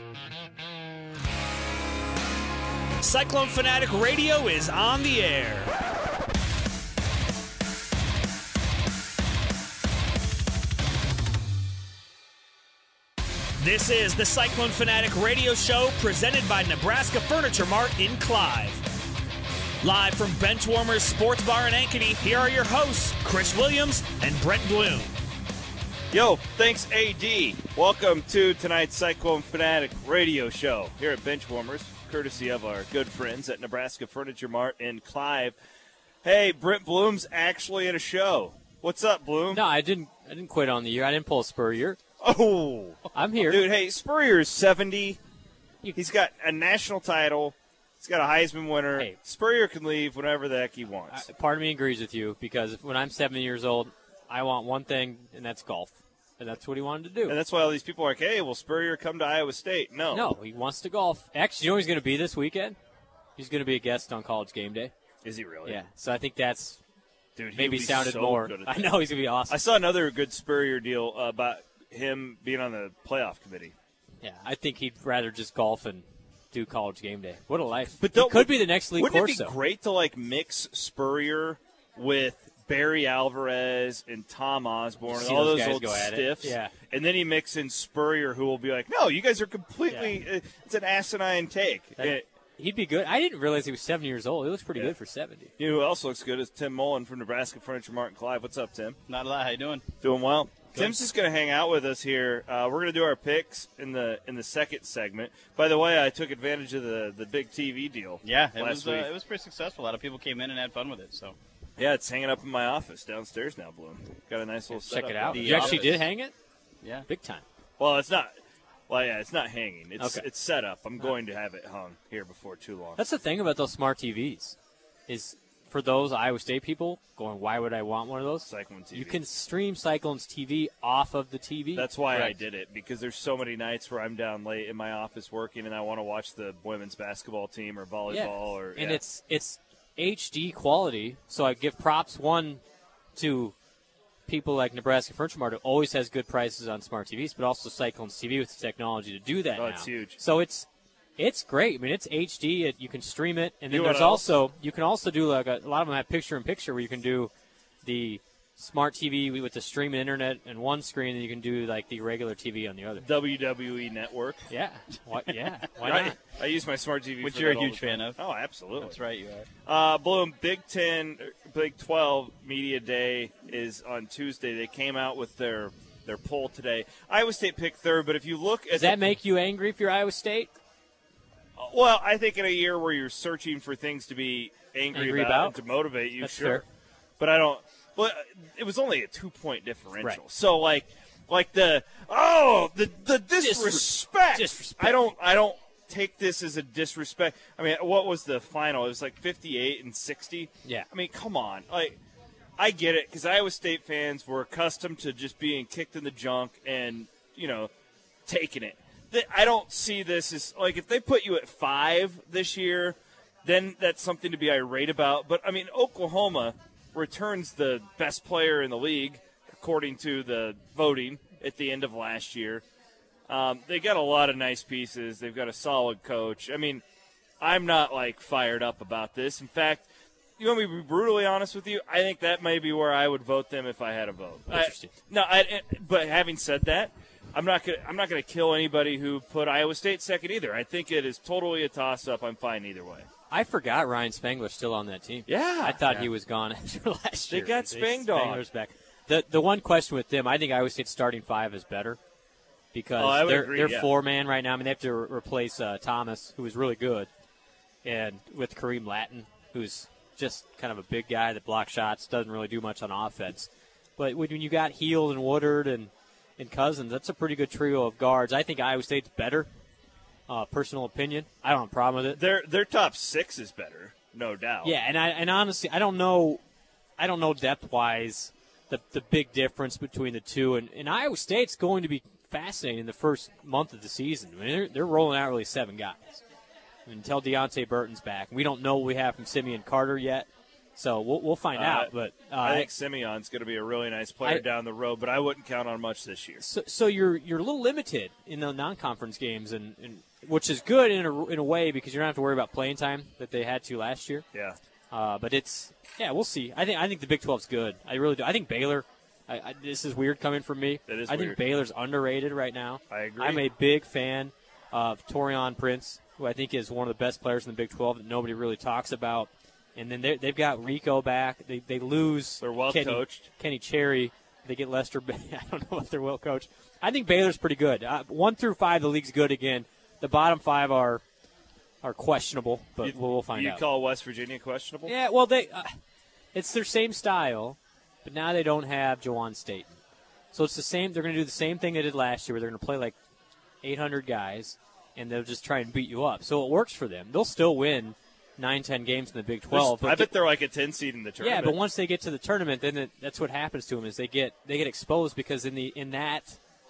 Cyclone Fanatic Radio is on the air. This is the Cyclone Fanatic Radio Show presented by Nebraska Furniture Mart in Clive. Live from Benchwarmers Sports Bar in Ankeny, here are your hosts, Chris Williams and Brent Bloom. Yo, thanks, AD. Welcome to tonight's Cyclone Fanatic Radio Show here at Benchwarmers, courtesy of our good friends at Nebraska Furniture Mart in Clive. Hey, Brent Bloom's actually at a show. What's up, Bloom? No, I didn't quit on the year. I didn't pull a Spurrier. Oh. I'm here. Dude, hey, Spurrier is 70. He's got a national title. He's got a Heisman winner. Hey. Spurrier can leave whenever the heck he wants. Part of me agrees with you because when I'm 70 years old, I want one thing, and that's golf. And that's what he wanted to do. And that's why all these people are like, hey, will Spurrier come to Iowa State? No, he wants to golf. Actually, you know where he's going to be this weekend? He's going to be a guest on College Game Day. Is he really? Yeah, so I think that's Dude, maybe sounded so more. Good at I that. know he's going to be awesome. I saw another good Spurrier deal about him being on the playoff committee. Yeah, I think he'd rather just golf and do College Game Day. What a life. But he could be the next Lee Corso. Wouldn't it be great to, mix Spurrier with Barry Alvarez and Tom Osborne and all those old stiffs? Yeah. And then he mix in Spurrier, who will be like, no, you guys are completely it's an asinine take. He'd be good. I didn't realize he was 70 years old. He looks pretty good for 70. You know who else looks good is Tim Mullen from Nebraska Furniture Mart in Clive. What's up, Tim? Not a lot. How you doing? Doing well. Good. Tim's just going to hang out with us here. We're going to do our picks in the second segment. By the way, I took advantage of the big TV deal. Yeah, last week. It was pretty successful. A lot of people came in and had fun with it. So yeah, it's hanging up in my office downstairs now, Bloom. Got a nice little setup. Check it out. The You actually office. did hang it? Yeah, big time. Well, it's not. Well, yeah, it's not hanging. It's Okay. it's set up. I'm going to have it hung here before too long. That's the thing about those smart TVs is for those Iowa State people going, why would I want one of those? Cyclone TV. You can stream Cyclone's TV off of the TV. That's why Correct. I did it, because there's so many nights where I'm down late in my office working and I want to watch the women's basketball team or volleyball. And it's HD quality, so I give props, one, to people like Nebraska Furniture Mart, who always has good prices on smart TVs, but also Cyclone's TV with the technology to do that now. It's huge. So it's great. I mean, it's HD. You can stream it, and then You know there's what also you can also do like a lot of them have picture-in-picture where you can do the smart TV with the streaming internet and one screen, and you can do like the regular TV on the other. WWE Network. Yeah. Why Right. not? I use my smart TV. which for you're a that all huge the time. fan of. Oh, absolutely. That's right, you are. Bloom, Big 12 Media Day is on Tuesday. They came out with their poll today. Iowa State picked third, but if you look at Does that make you angry if you're Iowa State? well, I think in a year where you're searching for things to be angry about and to motivate you, That's sure. fair. But I don't. Well, it was only a 2-point differential. Right. So like the disrespect. Disrespect. I don't take this as a disrespect. I mean, what was the final? It was like 58-60. Yeah. I mean, come on. I get it, because Iowa State fans were accustomed to just being kicked in the junk and, taking it. I don't see this as, if they put you at 5 this year, then that's something to be irate about. But, I mean, Oklahoma returns the best player in the league, according to the voting at the end of last year. They got a lot of nice pieces. They've got a solid coach. I mean, I'm not, fired up about this. In fact, you want me to be brutally honest with you? I think that may be where I would vote them if I had a vote. Interesting. But having said that, I'm not gonna kill anybody who put Iowa State second either. I think it is totally a toss-up. I'm fine either way. I forgot Ryan Spangler's still on that team. Yeah. I thought he was gone after last year. They got Spangler's back. The one question with them, I think Iowa State's starting 5 is better because they're 4-man right now. I mean, they have to replace Thomas, who is really good, and with Kareem Lattin, who's just kind of a big guy that blocks shots, doesn't really do much on offense. But when you got Heald and Woodard and Cousins, that's a pretty good trio of guards. I think Iowa State's better. Personal opinion, I don't have a problem with it. Their top 6 is better, no doubt. Yeah, and honestly, I don't know depth wise the big difference between the two. And Iowa State's going to be fascinating in the first month of the season. I mean, they're rolling out really 7 guys until Deontay Burton's back. We don't know what we have from Simeon Carter yet, So we'll find out. But I think Simeon's going to be a really nice player down the road, but I wouldn't count on much this year. So you're a little limited in the non-conference games, and which is good in a way because you don't have to worry about playing time that they had to last year. Yeah. But we'll see. I think the Big 12's good. I really do. I think Baylor. This is weird coming from me. That is I think Baylor's underrated right now. I agree. I'm a big fan of Torian Prince, who I think is one of the best players in the Big 12 that nobody really talks about. And then they've got Rico back. They lose. They're well coached. Kenny Cherry. They get Lester. I don't know if they're well coached. I think Baylor's pretty good. 1 through 5, the league's good again. The bottom 5 are questionable, but we'll find out. You call West Virginia questionable? Yeah. Well, it's their same style, but now they don't have Jawan Staten. So it's the same. They're going to do the same thing they did last year, where they're going to play like 800 guys, and they'll just try and beat you up. So it works for them. They'll still win 9-10 games in the Big 12. I bet they're like a 10 seed in the tournament. Yeah, but once they get to the tournament, then that's what happens to them is they get exposed because in that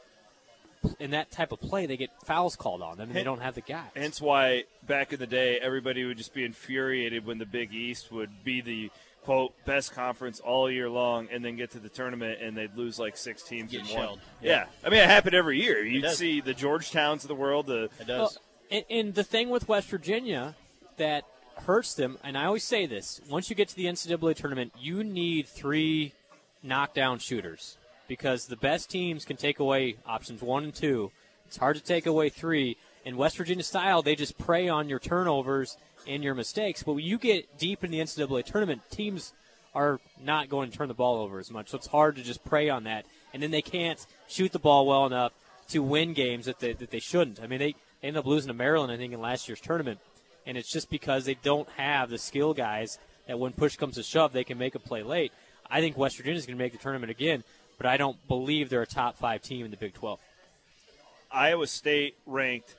type of play they get fouls called on them and they don't have the guys. Hence why back in the day everybody would just be infuriated when the Big East would be the quote best conference all year long and then get to the tournament and they'd lose like 6 teams in one. Yeah. I mean it happened every year. You'd see the Georgetowns of the world. It does. Well, and the thing with West Virginia that hurts them, and I always say this, once you get to the NCAA tournament, you need 3 knockdown shooters because the best teams can take away options 1 and 2. It's hard to take away 3. In West Virginia style, they just prey on your turnovers and your mistakes. But when you get deep in the NCAA tournament, teams are not going to turn the ball over as much. So it's hard to just prey on that. And then they can't shoot the ball well enough to win games that they shouldn't. I mean, they ended up losing to Maryland, I think, in last year's tournament. And it's just because they don't have the skill guys that when push comes to shove, they can make a play late. I think West Virginia is going to make the tournament again, but I don't believe they're a top 5 team in the Big 12. Iowa State ranked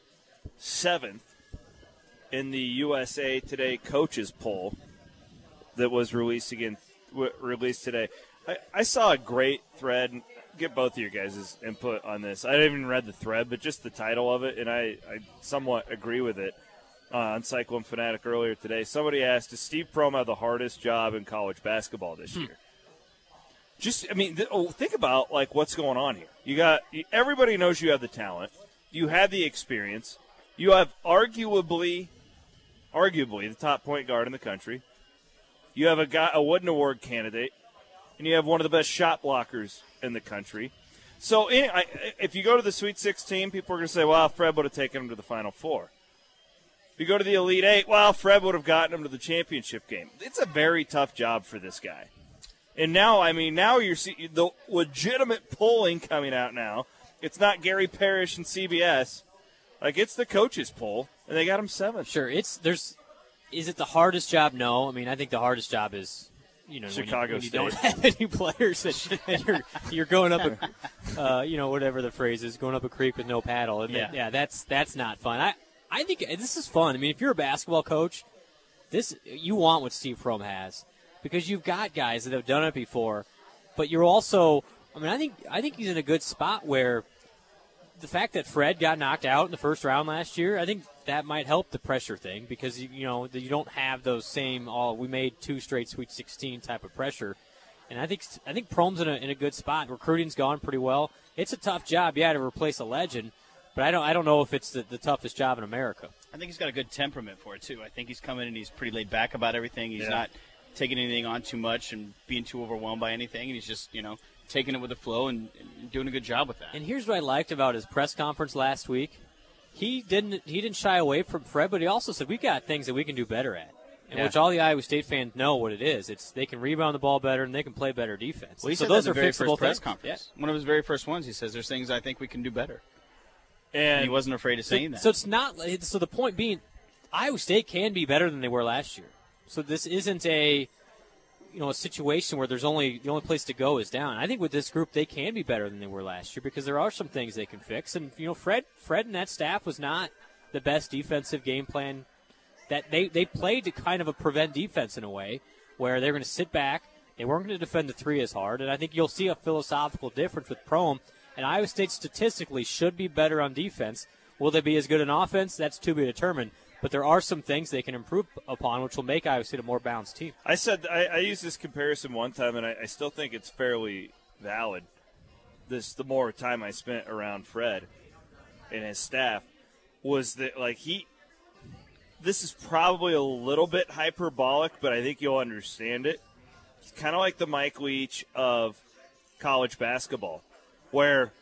7th in the USA Today coaches poll that was released today. I saw a great thread. Get both of your guys' input on this. I didn't even read the thread, but just the title of it, and I somewhat agree with it. On Cyclone Fanatic earlier today, somebody asked, does Steve Prohm have the hardest job in college basketball this year? Think about like what's going on here. Everybody knows you have the talent, you have the experience, you have arguably the top point guard in the country. You have a Wooden Award candidate, and you have one of the best shot blockers in the country. So if you go to the Sweet 16, people are going to say, well, Fred would have taken him to the Final Four. If you go to the Elite Eight, well, Fred would have gotten him to the championship game. It's a very tough job for this guy. And now you're seeing the legitimate polling coming out now. It's not Gary Parrish and CBS. Like, it's the coaches poll, and they got him 7th. Sure. Is it the hardest job? No. I mean, I think the hardest job is, Chicago when you State. don't have any players and you're going up whatever the phrase is, going up a creek with no paddle. And that's not fun. I think this is fun. I mean, if you're a basketball coach, you want what Steve Prohm has because you've got guys that have done it before. But you're also, I think he's in a good spot where the fact that Fred got knocked out in the first round last year, I think that might help the pressure thing because you don't have those same we made 2 straight Sweet 16 type of pressure. And I think Prohm's in a good spot. Recruiting's gone pretty well. It's a tough job, to replace a legend. But I don't know if it's the toughest job in America. I think he's got a good temperament for it, too. I think he's coming in, he's pretty laid back about everything. He's not taking anything on too much and being too overwhelmed by anything. And he's just, taking it with the flow and doing a good job with that. And here's what I liked about his press conference last week. He didn't shy away from Fred, but he also said, we've got things that we can do better at. Which all the Iowa State fans know what it is. It's they can rebound the ball better and they can play better defense. Well, he said those that in are the very fixable first press things. conference. Yeah. One of his very first ones, he says, there's things I think we can do better. And he wasn't afraid of saying that. So it's not. So the point being, Iowa State can be better than they were last year. So this isn't a situation where the only place to go is down. I think with this group they can be better than they were last year because there are some things they can fix. And Fred and that staff was not the best defensive game plan. That they played to kind of a prevent defense in a way where they're going to sit back. They weren't going to defend the 3 as hard. And I think you'll see a philosophical difference with Prohm. And Iowa State statistically should be better on defense. Will they be as good on offense? That's to be determined. But there are some things they can improve upon, which will make Iowa State a more balanced team. I said I used this comparison one time, and I still think it's fairly valid. The more time I spent around Fred and his staff was that, like, this is probably a little bit hyperbolic, but I think you'll understand it. It's kind of like the Mike Leach of college basketball, where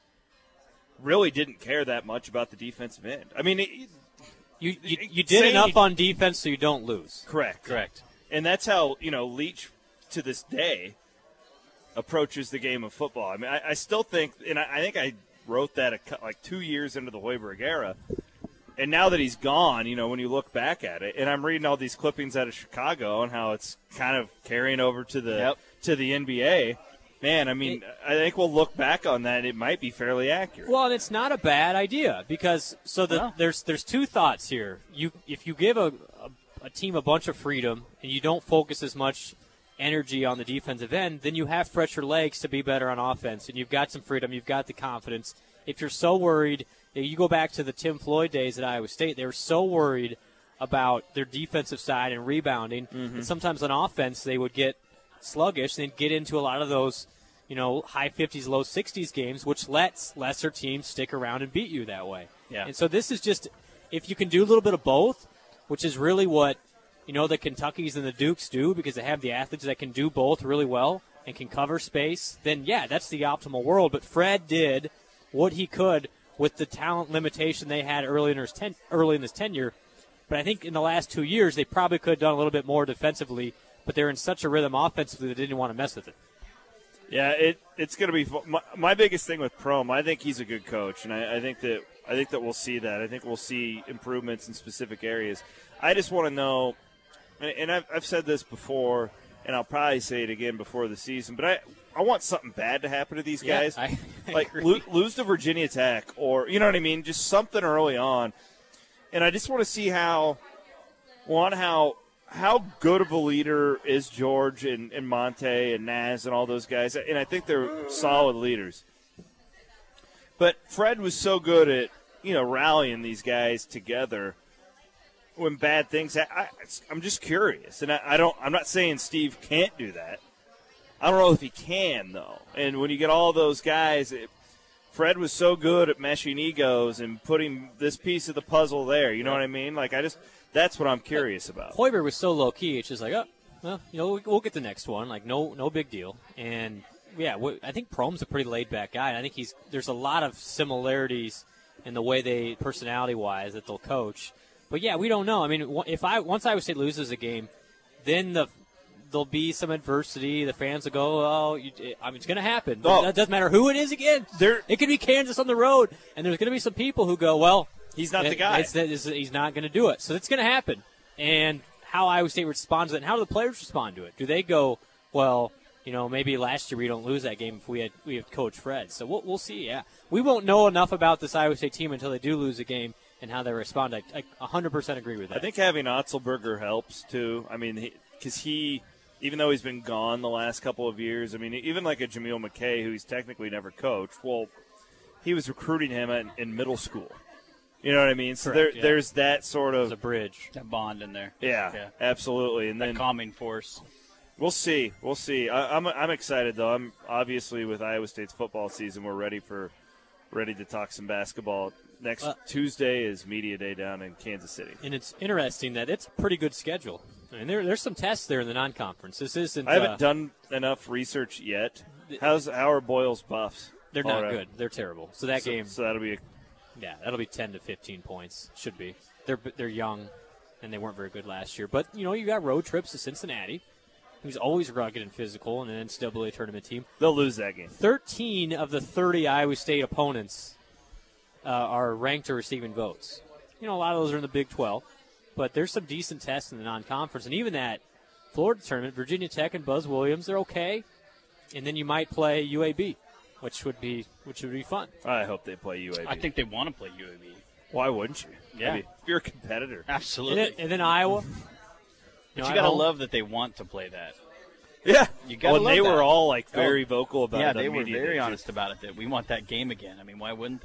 really didn't care that much about the defensive end. I mean, you did enough on defense so you don't lose. Correct. And that's how, Leach to this day approaches the game of football. I mean, I still think, and I think I wrote that like 2 years into the Hoiberg era. And now that he's gone, when you look back at it, and I'm reading all these clippings out of Chicago and how it's kind of carrying over to the NBA, man, I mean, I think we'll look back on that. It might be fairly accurate. Well, and it's not a bad idea because there's two thoughts here. If you give a team a bunch of freedom and you don't focus as much energy on the defensive end, then you have fresher legs to be better on offense, and you've got some freedom, you've got the confidence. If you're so worried, you go back to the Tim Floyd days at Iowa State, they were so worried about their defensive side and rebounding, and sometimes on offense they would get sluggish and get into a lot of those, high 50s, low 60s games, which lets lesser teams stick around and beat you that way. Yeah. And so this is just, if you can do a little bit of both, which is really what, the Kentuckys and the Dukes do, because they have the athletes that can do both really well and can cover space, then, yeah, that's the optimal world. But Fred did what he could with the talent limitation they had early in his tenure. But I think in the last 2 years, they probably could have done a little bit more defensively, but they're in such a rhythm offensively that they didn't want to mess with it. Yeah, it's going to be my biggest thing with Prohm. I think he's a good coach, and I think that we'll see that. I think we'll see improvements in specific areas. I just want to know, and I've said this before, and I'll probably say it again before the season, but I want something bad to happen to these guys. I like lose to Virginia Tech, or you know what I mean, just something early on. And I just want to see how good of a leader is George and Monte and Naz and all those guys. And I think they're solid leaders. But Fred was so good at, rallying these guys together when bad things I'm just curious. And I'm not saying Steve can't do that. I don't know if he can, though. And when you get all those guys, Fred was so good at meshing egos and putting this piece of the puzzle there. You know what I mean? Like, that's what I'm curious about. Hoiberg was so low-key, it's just like, we'll get the next one. Like, no big deal. And, yeah, I think Prohm's a pretty laid-back guy. And I think there's a lot of similarities in the way they, personality-wise, that they'll coach. But, yeah, we don't know. I mean, once Iowa State loses a game, then there'll be some adversity. The fans will go, it's going to happen. Oh. That doesn't matter who it is again. It could be Kansas on the road. And there's going to be some people who go, well, he's not the guy. He's not going to do it. So it's going to happen. And how Iowa State responds to it, and how do the players respond to it? Do they go, well, maybe last year we don't lose that game if we have Coach Fred. So we'll see, yeah. We won't know enough about this Iowa State team until they do lose a game and how they respond. I 100% agree with that. I think having Otzelberger helps, too. I mean, because even though he's been gone the last couple of years, I mean, even like a Jameel McKay, who he's technically never coached, well, he was recruiting him in middle school. You know what I mean? So Correct, there's that sort of – there's a bridge. That bond in there. Yeah, absolutely. And that then calming force. We'll see. I'm excited, though. I'm obviously with Iowa State's football season, we're ready to talk some basketball. Next Tuesday is Media Day down in Kansas City. And it's interesting that it's a pretty good schedule. I mean, there's some tests there in the non-conference. This isn't. I haven't done enough research yet. How are Boyle's Buffs? They're not good. They're terrible. So game. So that'll be. That'll be 10 to 15 points. Should be. They're young, and they weren't very good last year. But you got road trips to Cincinnati, who's always rugged and physical, and an NCAA tournament team. They'll lose that game. 13 of the 30 Iowa State opponents are ranked or receiving votes. A lot of those are in the Big 12. But there's some decent tests in the non-conference. And even that Florida tournament, Virginia Tech and Buzz Williams, they're okay. And then you might play UAB, which would be fun. I hope they play UAB. I think they want to play UAB. Why wouldn't you? Yeah. I mean, if you're a competitor. Absolutely. And then Iowa. But you got to love that they want to play that. Yeah. You got to love were all very vocal about it. Yeah, they were very honest about it, that we want that game again. I mean, why wouldn't they?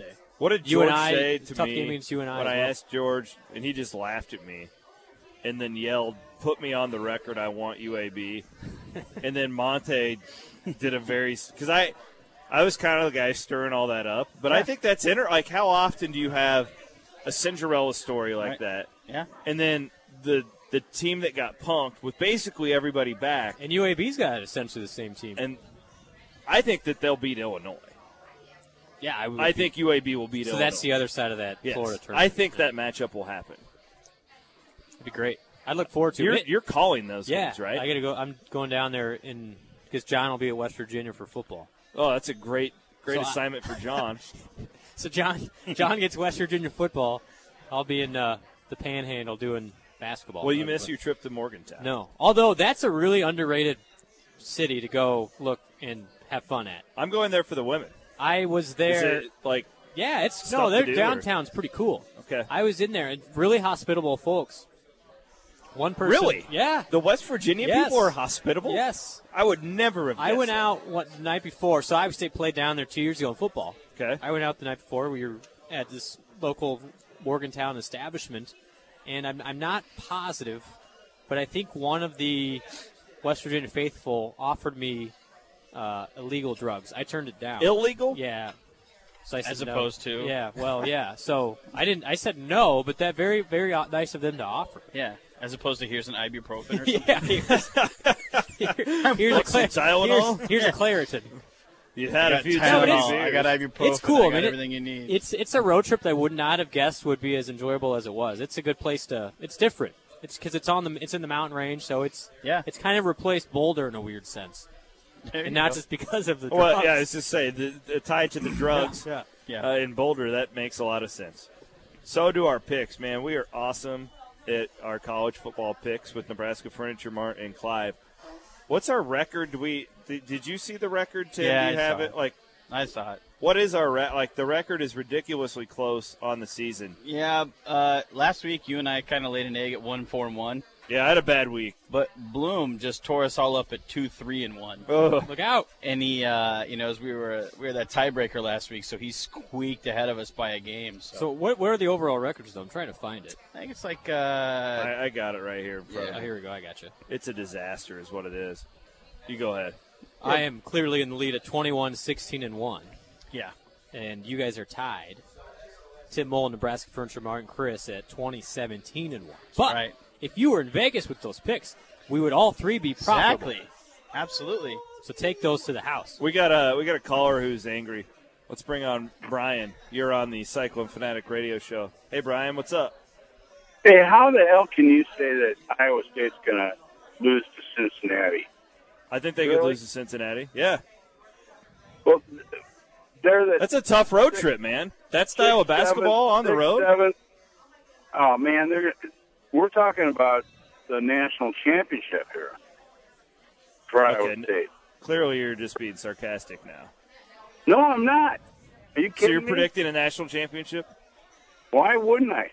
What did George say to tough me game against UNI when I asked George, and he just laughed at me and then yelled, "Put me on the record, I want UAB." And then Monte did a because I was kind of the guy stirring all that up. But I think that's like, how often do you have a Cinderella story like that? Yeah. And then the team that got punked with basically everybody back. And UAB's got essentially the same team. And I think that they'll beat Illinois. Yeah, I think UAB will beat Illinois. So that's the other side of that Florida tournament. I think that matchup will happen. It'd be great. I look forward to it. You're calling those games, right? I got to go. I'm going down there because John will be at West Virginia for football. Oh, that's a great assignment for John. So John gets West Virginia football. I'll be in the Panhandle doing basketball. Will you miss your trip to Morgantown? No. Although that's a really underrated city to go look and have fun at. I'm going there for the women. I was there. Is it like their downtown's pretty cool. Okay. I was in there, and really hospitable folks. One person. Really? Yeah. The West Virginia people are hospitable? Yes. I would never have guessed I went out the night before. So Iowa State played down there 2 years ago in football. Okay. I went out the night before. We were at this local Morgantown establishment, and I'm not positive, but I think one of the West Virginia faithful offered me illegal drugs. I turned it down. Illegal? Yeah. So I said As opposed to? Yeah, well, yeah. So I said no, but that very, very nice of them to offer. Yeah. As opposed to here's an ibuprofen or something. Here's a Claritin. You had a few Tylenol. I got ibuprofen. It's cool. I got everything you need. It's a road trip that I would not have guessed would be as enjoyable as it was. It's a good place to. It's different. It's because it's in the mountain range, so it's kind of replaced Boulder in a weird sense, and not just because of the drugs. Well, yeah, I was just saying the tied to the drugs. In Boulder, that makes a lot of sense. So do our picks, man. We are awesome at our college football picks with Nebraska Furniture Mart and Clive. What's our record? Did you see the record, Tim? Yeah, do you have it? Like, I saw it. What is our the record is ridiculously close on the season. Yeah, last week you and I kind of laid an egg at 1-4-1. Yeah, I had a bad week. But Bloom just tore us all up at 2-3-1. Oh. Look out! And he, as we were that tiebreaker last week, so he squeaked ahead of us by a game. So what are the overall records, though? I'm trying to find it. I think it's like I got it right here. Oh, here we go. I got you. It's a disaster, is what it is. You go ahead. I am clearly in the lead at 21-16-1. Yeah. And you guys are tied. Tim Mullen, Nebraska Furniture Mart, and Chris at 20-17-1. But right. If you were in Vegas with those picks, we would all three be profitable. Exactly. Absolutely. So take those to the house. We got a caller who's angry. Let's bring on Brian. You're on the Cyclone Fanatic radio show. Hey, Brian, what's up? Hey, how the hell can you say that Iowa State's going to lose to Cincinnati? I think they could lose to Cincinnati. Yeah. Well, that's a tough road trip, man. That style of basketball on the road? 7. Oh, man, we're talking about the national championship here for Iowa State. Clearly you're just being sarcastic now. No, I'm not. Are you kidding me? So you're predicting a national championship? Why wouldn't I?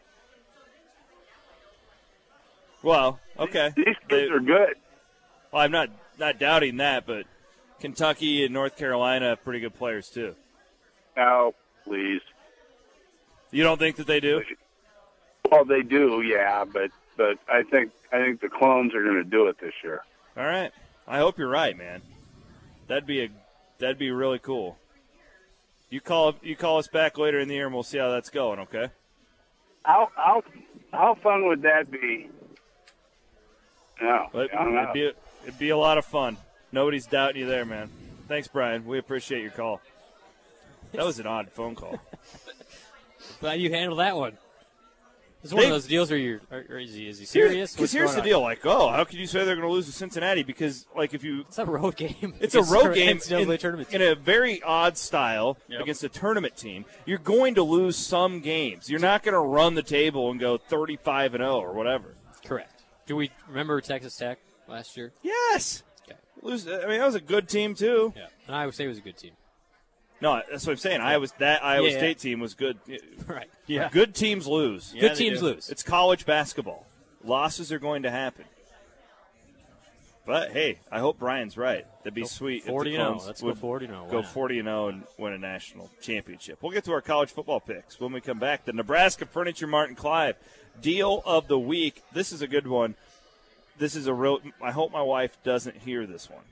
Well, okay. These kids are good. Well, I'm not doubting that, but Kentucky and North Carolina have pretty good players too. Oh, please. You don't think that they do? Well, they do, yeah, but I think the clones are going to do it this year. All right. I hope you're right, man. That'd be really cool. You call us back later in the year and we'll see how that's going, okay? How fun would that be? No, it'd be a lot of fun. Nobody's doubting you there, man. Thanks, Brian. We appreciate your call. That was an odd phone call. But you handle that one. It's one of those deals where is he serious? Because here's the deal. Like, how could you say they're going to lose to Cincinnati? Because, it's a road game. It's a road game in a very odd style against a tournament team. You're going to lose some games. You're not going to run the table and go 35-0 or whatever. Correct. Do we remember Texas Tech last year? Yes. Okay. That was a good team, too. Yeah. And Iowa State was a good team. No, that's what I'm saying. Iowa State team was good. Right. Yeah. Good teams lose. Good teams lose. It's college basketball. Losses are going to happen. But, hey, I hope Brian's right. That'd be sweet. 40-0. Let's go 40-0. Go 40-0 and win a national championship. We'll get to our college football picks when we come back. The Nebraska Furniture Mart in Clive deal of the week. This is a good one. This is a real – I hope my wife doesn't hear this one.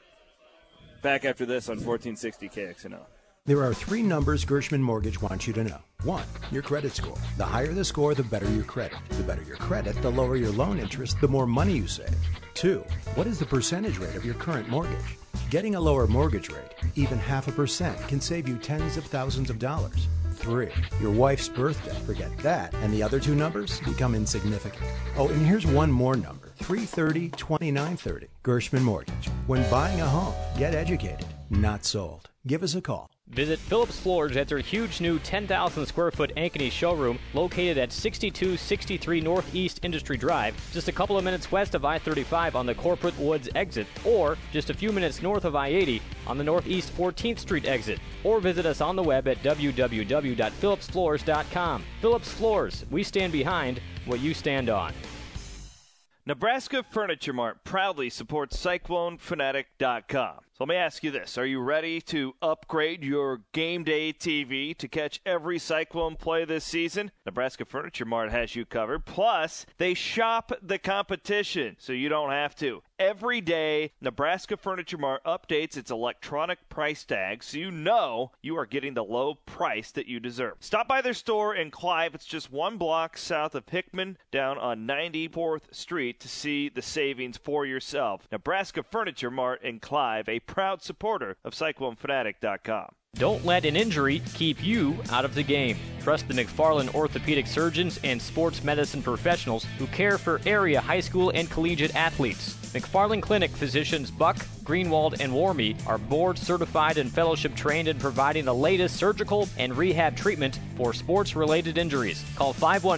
Back after this on 1460 KXNO. There are 3 numbers Gershman Mortgage wants you to know. 1, your credit score. The higher the score, the better your credit. The better your credit, the lower your loan interest, the more money you save. 2, what is the percentage rate of your current mortgage? Getting a lower mortgage rate, even 0.5%, can save you tens of thousands of dollars. 3, your wife's birthday. Forget that. And the other 2 numbers become insignificant. Oh, and here's one more number. 330-2930. Gershman Mortgage. When buying a home, get educated, not sold. Give us a call. Visit Phillips Floors at their huge new 10,000 square foot Ankeny showroom located at 6263 Northeast Industry Drive, just a couple of minutes west of I-35 on the Corporate Woods exit, or just a few minutes north of I-80 on the Northeast 14th Street exit. Or visit us on the web at www.phillipsfloors.com. Phillips Floors, we stand behind what you stand on. Nebraska Furniture Mart proudly supports CycloneFanatic.com. So let me ask you this. Are you ready to upgrade your game day TV to catch every Cyclone play this season? Nebraska Furniture Mart has you covered. Plus, they shop the competition, so you don't have to. Every day, Nebraska Furniture Mart updates its electronic price tag so you know you are getting the low price that you deserve. Stop by their store in Clive. It's just 1 block south of Hickman down on 94th Street to see the savings for yourself. Nebraska Furniture Mart in Clive, a proud supporter of CycloneFanatic.com. Don't let an injury keep you out of the game. Trust the McFarland orthopedic surgeons and sports medicine professionals who care for area high school and collegiate athletes. McFarland Clinic physicians Buck, Greenwald, and Warmy are board certified and fellowship trained in providing the latest surgical and rehab treatment for sports-related injuries. Call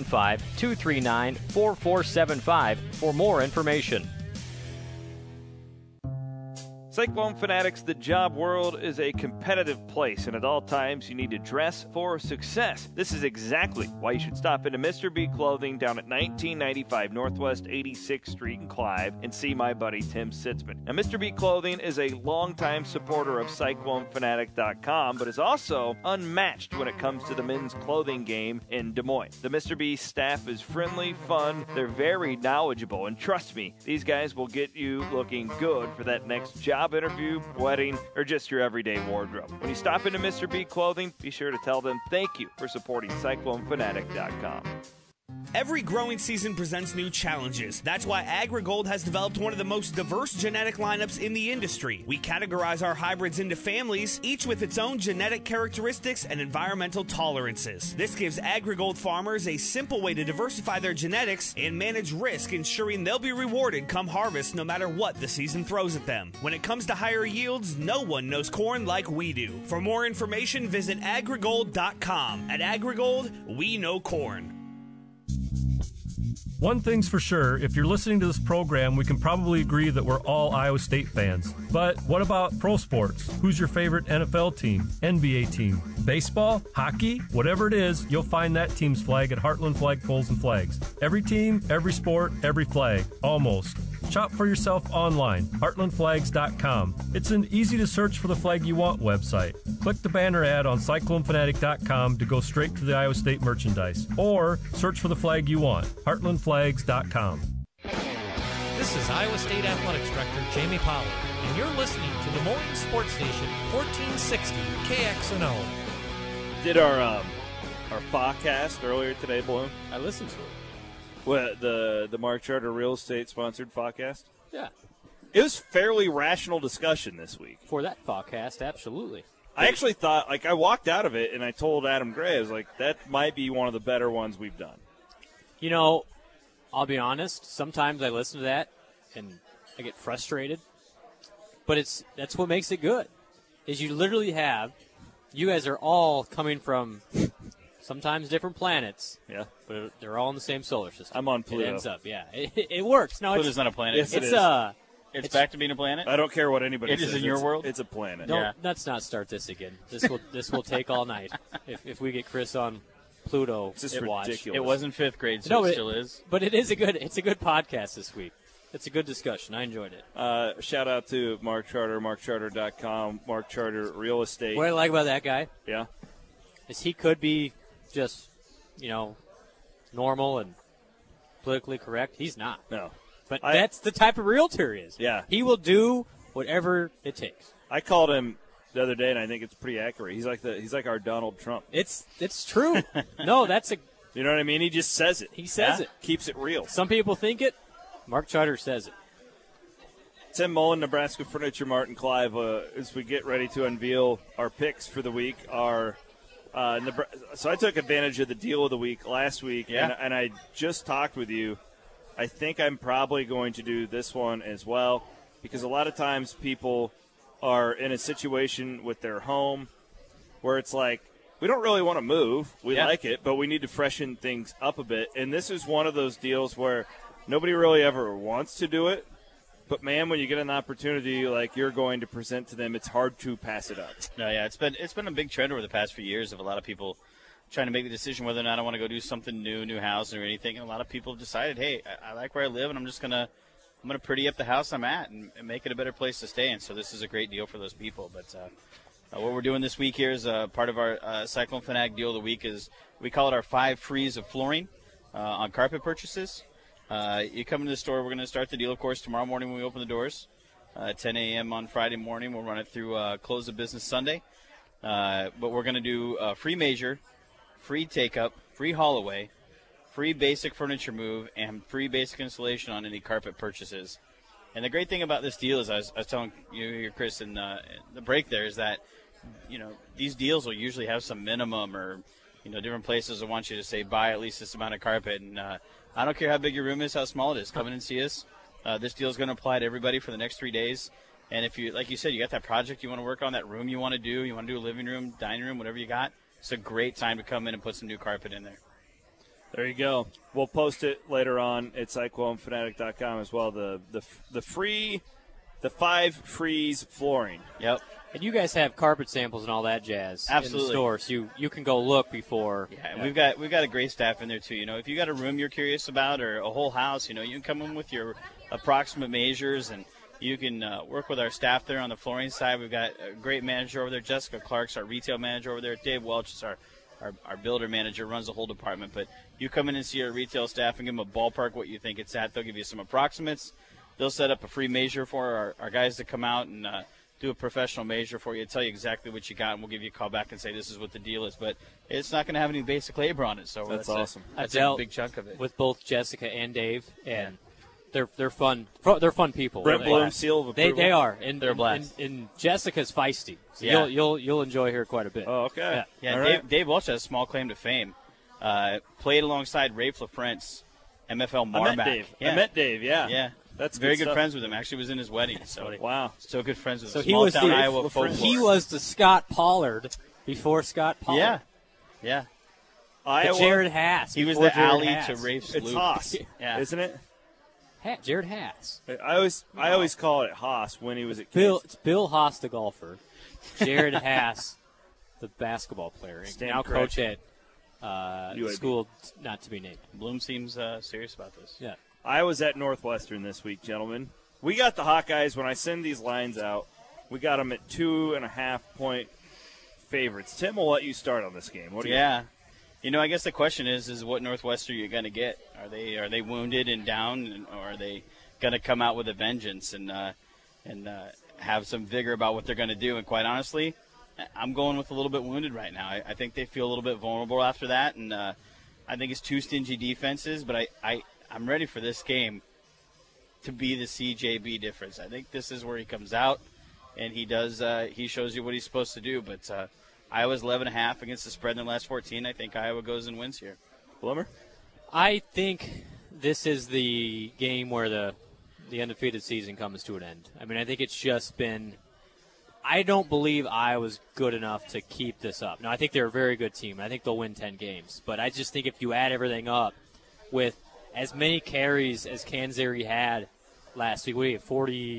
515-239-4475 for more information. Cyclone Fanatics, the job world is a competitive place, and at all times you need to dress for success. This is exactly why you should stop into Mr. B Clothing down at 1995 Northwest 86th Street in Clive and see my buddy Tim Sitzman. Now, Mr. B Clothing is a longtime supporter of CycloneFanatic.com, but is also unmatched when it comes to the men's clothing game in Des Moines. The Mr. B staff is friendly, fun, they're very knowledgeable, and trust me, these guys will get you looking good for that next job interview, wedding, or just your everyday wardrobe. When you stop into Mr. B Clothing, be sure to tell them thank you for supporting CycloneFanatic.com. Every growing season presents new challenges. That's why AgriGold has developed one of the most diverse genetic lineups in the industry. We categorize our hybrids into families, each with its own genetic characteristics and environmental tolerances. This gives AgriGold farmers a simple way to diversify their genetics and manage risk, ensuring they'll be rewarded come harvest no matter what the season throws at them. When it comes to higher yields, no one knows corn like we do. For more information, visit agrigold.com. At AgriGold, we know corn. One thing's for sure, if you're listening to this program, we can probably agree that we're all Iowa State fans. But what about pro sports? Who's your favorite NFL team, NBA team? Baseball? Hockey? Whatever it is, you'll find that team's flag at Heartland Flagpoles and Flags. Every team, every sport, every flag. Almost. Shop for yourself online, heartlandflags.com. It's an easy-to-search for the flag you want website. Click the banner ad on CycloneFanatic.com to go straight to the Iowa State merchandise. Or search for the flag you want, heartlandflags.com. This is Iowa State Athletics Director Jamie Pollard, and you're listening to Des Moines Sports Station 1460 KXNO. Did our podcast earlier today, Bloom? I listened to it. What, the Mark Charter Real Estate sponsored podcast? Yeah. It was fairly rational discussion this week. For that podcast, absolutely. I actually thought, I walked out of it and I told Adam Gray, I was like, that might be one of the better ones we've done. You know, I'll be honest, sometimes I listen to that and I get frustrated. But that's what makes it good, is you literally have, you guys are all coming from sometimes different planets. Yeah. But they're all in the same solar system. I'm on Pluto. It ends up, yeah. It works. No, Pluto's not a planet. Yes, it's back to being a planet? I don't care what anybody says. It is in your world? It's a planet. Let's not start this again. This will take all night. If we get Chris on Pluto, it's just ridiculous. It wasn't fifth grade, so it still is. But it's a good podcast this week. It's a good discussion. I enjoyed it. Shout out to Mark Charter, markcharter.com, Mark Charter Real Estate. What I like about that guy, yeah, is he could be just, normal and politically correct. He's not. No. But that's the type of realtor he is. Yeah. He will do whatever it takes. I called him the other day, and I think it's pretty accurate. He's like our Donald Trump. It's true. No, that's a. You know what I mean? He just says it. He says it. Keeps it real. Some people think it. Mark Charter says it. Tim Mullen, Nebraska Furniture Mart in Clive, as we get ready to unveil our picks for the week, so I took advantage of the deal of the week last week, and I just talked with you. I think I'm probably going to do this one as well, because a lot of times people are in a situation with their home where it's like, we don't really want to move. We like it, but we need to freshen things up a bit. And this is one of those deals where nobody really ever wants to do it. But, man, when you get an opportunity like you're going to present to them, it's hard to pass it up. No, yeah, it's been a big trend over the past few years of a lot of people trying to make the decision whether or not I want to go do something new house or anything. And a lot of people have decided, hey, I like where I live, and I'm gonna pretty up the house I'm at and make it a better place to stay in. So this is a great deal for those people. But what we're doing this week here is part of our Cyclone Fanatic deal of the week is we call it our 5 frees of flooring on carpet purchases. You come into the store. We're going to start the deal, of course, tomorrow morning when we open the doors. 10 a.m. on Friday morning. We'll run it through close of business Sunday. But we're going to do free measure, free take-up, free haul-away, free basic furniture move, and free basic installation on any carpet purchases. And the great thing about this deal is, I was telling you here, Chris, in the break there, is that, these deals will usually have some minimum or, different places will want you to say buy at least this amount of carpet. And I don't care how big your room is, how small it is. Come in and see us. This deal is going to apply to everybody for the next 3 days. And if you, like you said, you got that project you want to work on, that room you want to do a living room, dining room, whatever you got, it's a great time to come in and put some new carpet in there. There you go. We'll post it later on at CycloneFanatic.com as well. The 5 frees flooring. Yep. And you guys have carpet samples and all that jazz in the store, so you can go look before. Yeah, and we've got a great staff in there too. If you got a room you're curious about or a whole house, you can come in with your approximate measures, and you can work with our staff there on the flooring side. We've got a great manager over there, Jessica Clark's our retail manager over there. Dave Welch is our builder manager, runs the whole department. But you come in and see our retail staff and give them a ballpark what you think it's at. They'll give you some approximates. They'll set up a free measure for our guys to come out and do a professional measure for you, tell you exactly what you got, and we'll give you a call back and say this is what the deal is. But it's not going to have any basic labor on it, so that's awesome. That's a big chunk of it. With both Jessica and Dave, and they're fun. They're fun people. Brett Bloom, seal of approval. They are, and they're a blast. And Jessica's feisty, so you'll enjoy her quite a bit. Oh, okay. Yeah. Dave Welch has a small claim to fame. Played alongside Rafe LaFrance, MFL Marmac. I met Dave. Yeah. Yeah. That's very good friends with him. Actually, was in his wedding. So wow, still good friends with him. So he was Iowa folklore. He was the Scott Pollard before Scott Pollard. Yeah. Iowa. Jared Haas. He was the alley to Rafe's It's loop. Haas, isn't it? Jared Haas. I always call it Haas when he was at Bill. It's Bill Haas, the golfer. Jared Haas, the basketball player, now coach at the school not to be named. Bloom seems serious about this. Yeah. I was at Northwestern this week, gentlemen. We got the Hawkeyes. When I send these lines out, we got them at 2.5-point favorites. Tim will let you start on this game. What do you think? I guess the question is what Northwestern you're going to get? Are they wounded and down, or are they going to come out with a vengeance and have some vigor about what they're going to do? And quite honestly, I'm going with a little bit wounded right now. I think they feel a little bit vulnerable after that, and I think it's 2 stingy defenses. But I'm ready for this game to be the CJB difference. I think this is where he comes out and he shows you what he's supposed to do. But Iowa's 11.5 against the spread in the last 14. I think Iowa goes and wins here. Blummer? I think this is the game where the undefeated season comes to an end. I mean, I think it's just been – I don't believe Iowa's good enough to keep this up. Now, I think they're a very good team. I think they'll win 10 games. But I just think if you add everything up with – as many carries as Kanzeri had last week. What do you have,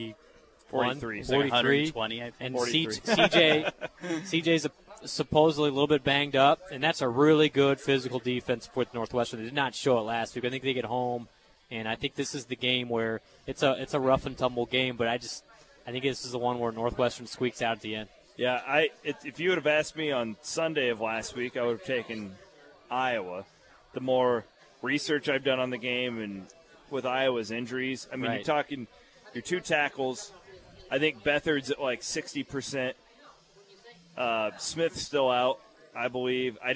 43. 120, I think. And 43. CJ's supposedly a little bit banged up, and that's a really good physical defense with Northwestern. They did not show it last week. I think they get home And I think this is the game where it's a rough and tumble game, but I think this is the one where Northwestern squeaks out at the end. Yeah, if you would have asked me on Sunday of last week, I would have taken Iowa. The more research I've done on the game and with Iowa's injuries, I mean, You're talking your 2 tackles. I think Beathard's at like 60%. Smith's still out, I believe. I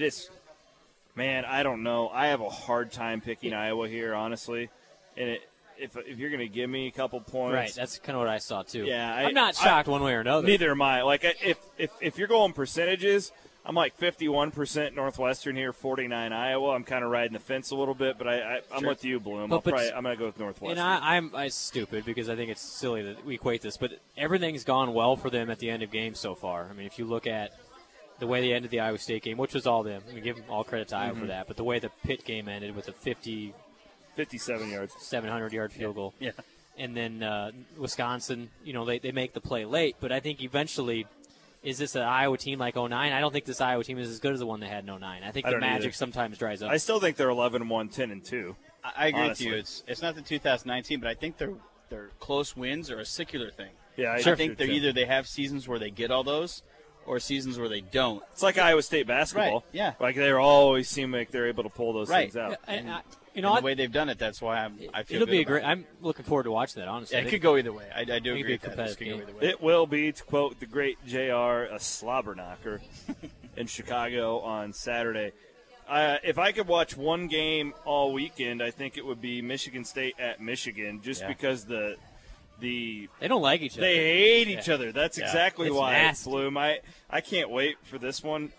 don't know. I have a hard time picking Iowa here, honestly. And if you're going to give me a couple points, right? That's kind of what I saw too. Yeah, I'm not shocked one way or another. Neither am I. Like if you're going percentages, I'm like 51% Northwestern here, 49 Iowa. I'm kind of riding the fence a little bit, but I'm with you, Bloom. I'm going to go with Northwestern. And I'm stupid because I think it's silly that we equate this, but everything's gone well for them at the end of games so far. I mean, if you look at the way they ended the Iowa State game, which was all them, we give them all credit to Iowa for that, but the way the Pitt game ended with a 57 yards, 700-yard field goal. Yeah. And then Wisconsin, they make the play late. But I think eventually, is this an Iowa team like 09? I don't think this Iowa team is as good as the one they had in 09. I think the magic sometimes dries up. I still think they're 11-1, 10-2. I agree with you. It's not the 2019, but I think their close wins are a secular thing. Yeah, I think they're either they have seasons where they get all those, or seasons where they don't. It's like Iowa State basketball. Right, yeah. Like they always seem like they're able to pull those things out. Yeah, and the way they've done it, that's why I feel it'll be good I'm looking forward to watching that, honestly. Yeah, it could go either way. I do agree with that. It could go either way. It will be, to quote the great JR, a slobber knocker in Chicago on Saturday. If I could watch one game all weekend, I think it would be Michigan State at Michigan, just because they don't like each other. They hate each other. That's exactly why. Nasty. Bloom. I can't wait for this one.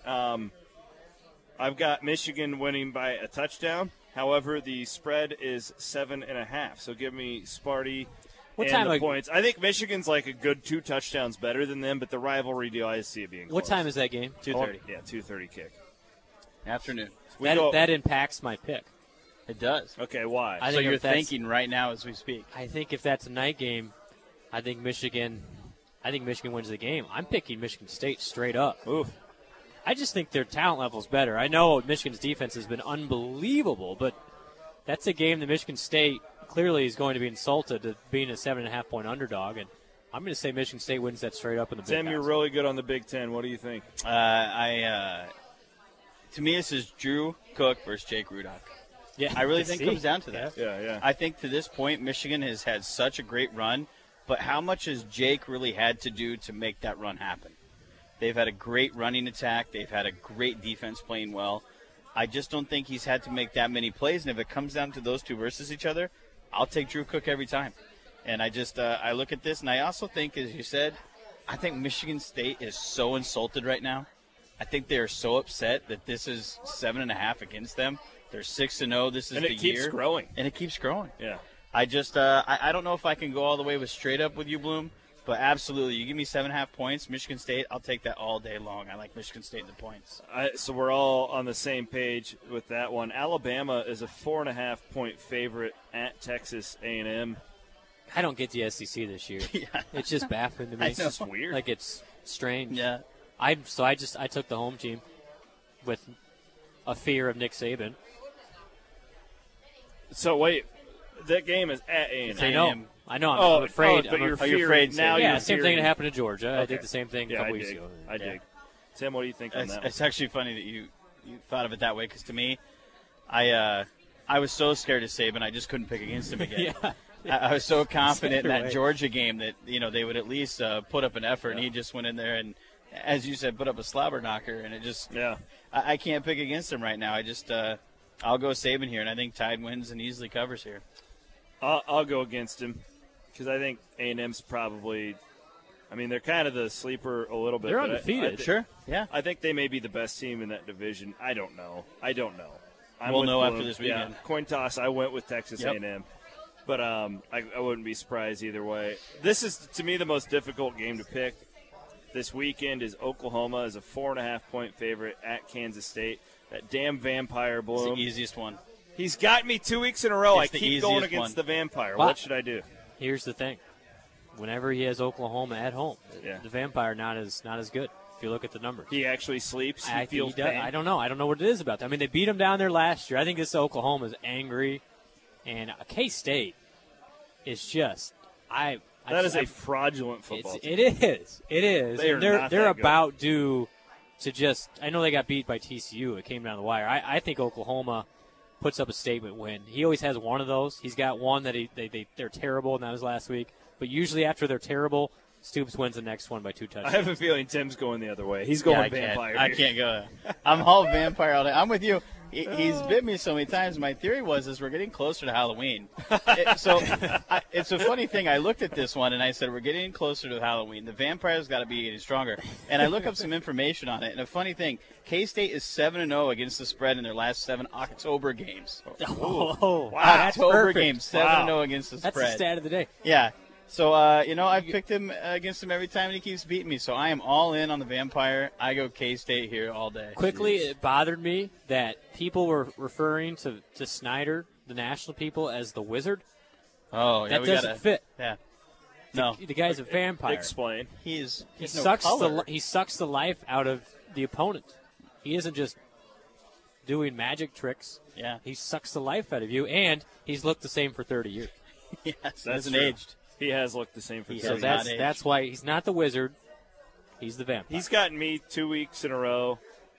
I've got Michigan winning by a touchdown. However, the spread is 7.5. So give me Sparty and the points. I think Michigan's like a good 2 touchdowns better than them, but the rivalry deal, I see it being close. What time is that game? 2:30. Yeah, 2:30 kick. Afternoon. That impacts my pick. It does. Okay, why? So you're thinking right now as we speak. I think if that's a night game, I think Michigan wins the game. I'm picking Michigan State straight up. Oof. I just think their talent level's better. I know Michigan's defense has been unbelievable, but that's a game that Michigan State clearly is going to be insulted to being a 7.5-point underdog, and I'm going to say Michigan State wins that straight up in the Big Tim, House. you're really good on the Big Ten. What do you think? To me, this is Drew Cook versus Jake Rudock. Yeah, I really think it comes down to that. Yeah. I think to this point, Michigan has had such a great run, but how much has Jake really had to do to make that run happen? They've had a great running attack. They've had a great defense playing well. I just don't think he's had to make that many plays, and if it comes down to those two versus each other, I'll take Drew Cook every time. And I just I look at this, and I also think, as you said, I think Michigan State is so insulted right now. I think they are so upset that this is 7.5 against them. They're 6-0. This is the year. And it keeps growing. And it keeps growing. Yeah. I just I don't know if I can go all the way with straight up with you, Bloom, but absolutely. You give me 7.5 points, Michigan State, I'll take that all day long. I like Michigan State in the points. So we're all on the same page with that one. Alabama is a 4.5-point favorite at Texas A&M. I don't get the SEC this year. Yeah. It's just baffling to me. It's just weird. Like, it's strange. Yeah. I took the home team with a fear of Nick Saban. So wait, that game is at A&M. I know. I'm afraid. But you're afraid now. Yeah, you're same fearing. thing that happened to Georgia. Okay. I did the same thing a couple weeks ago. I dig. Tim, what do you think on that? It's actually funny that you thought of it that way, because to me, I was so scared of Saban, I just couldn't pick against him again. I was so confident in that Georgia game that they would at least put up an effort, and he just went in there and, as you said, put up a slobber knocker, and it just I can't pick against him right now. I just I'll go Saban here, and I think Tide wins and easily covers here. I'll go against him because I think A&M's probably. I mean, they're kind of the sleeper a little bit. They're undefeated. Sure. Yeah. I think they may be the best team in that division. I don't know. We'll know after this weekend. Yeah, coin toss. I went with Texas A&M. But I wouldn't be surprised either way. This is, to me, the most difficult game to pick. This weekend is Oklahoma as a 4.5-point favorite at Kansas State. That damn Vampire, Bloom. It's the easiest one. He's got me 2 weeks in a row. It's I keep going against the Vampire. But what should I do? Here's the thing. Whenever he has Oklahoma at home, the Vampire not as good. If you look at the numbers, he actually sleeps. He feels pain. I don't know. I don't know what it is about that. I mean, they beat him down there last year. I think this Oklahoma is angry. And K-State is just that is a fraudulent football team. It is. They're about due to just – I know they got beat by TCU. It came down the wire. I think Oklahoma puts up a statement win. He always has one of those. He's got one that they're terrible, and that was last week. But usually after they're terrible, Stoops wins the next one by 2 touchdowns. I have a feeling Tim's going the other way. He's going Vampire. I can't go. I'm all Vampire all day. I'm with you. He's bit me so many times. My theory is we're getting closer to Halloween. It's a funny thing. I looked at this one, and I said, we're getting closer to Halloween. The Vampire's got to be getting stronger. And I look up some information on it. And a funny thing, K-State is 7-0 against the spread in their last 7 October games. Oh, wow. October games, 7-0 against the spread. That's the stat of the day. Yeah. So, I've picked him against him every time, and he keeps beating me. So I am all in on the Vampire. I go K-State here all day. Quickly, it bothered me that people were referring to Snyder, the national people, as the Wizard. Oh, yeah. That doesn't fit. Yeah. No. The guy's a vampire. Explain. He sucks the life out of the opponent. He isn't just doing magic tricks. Yeah. He sucks the life out of you, and he's looked the same for 30 years. Yes, hasn't aged. He has looked the same for 30 years. So that's why he's not the Wizard. He's the Vampire. He's gotten me 2 weeks in a row.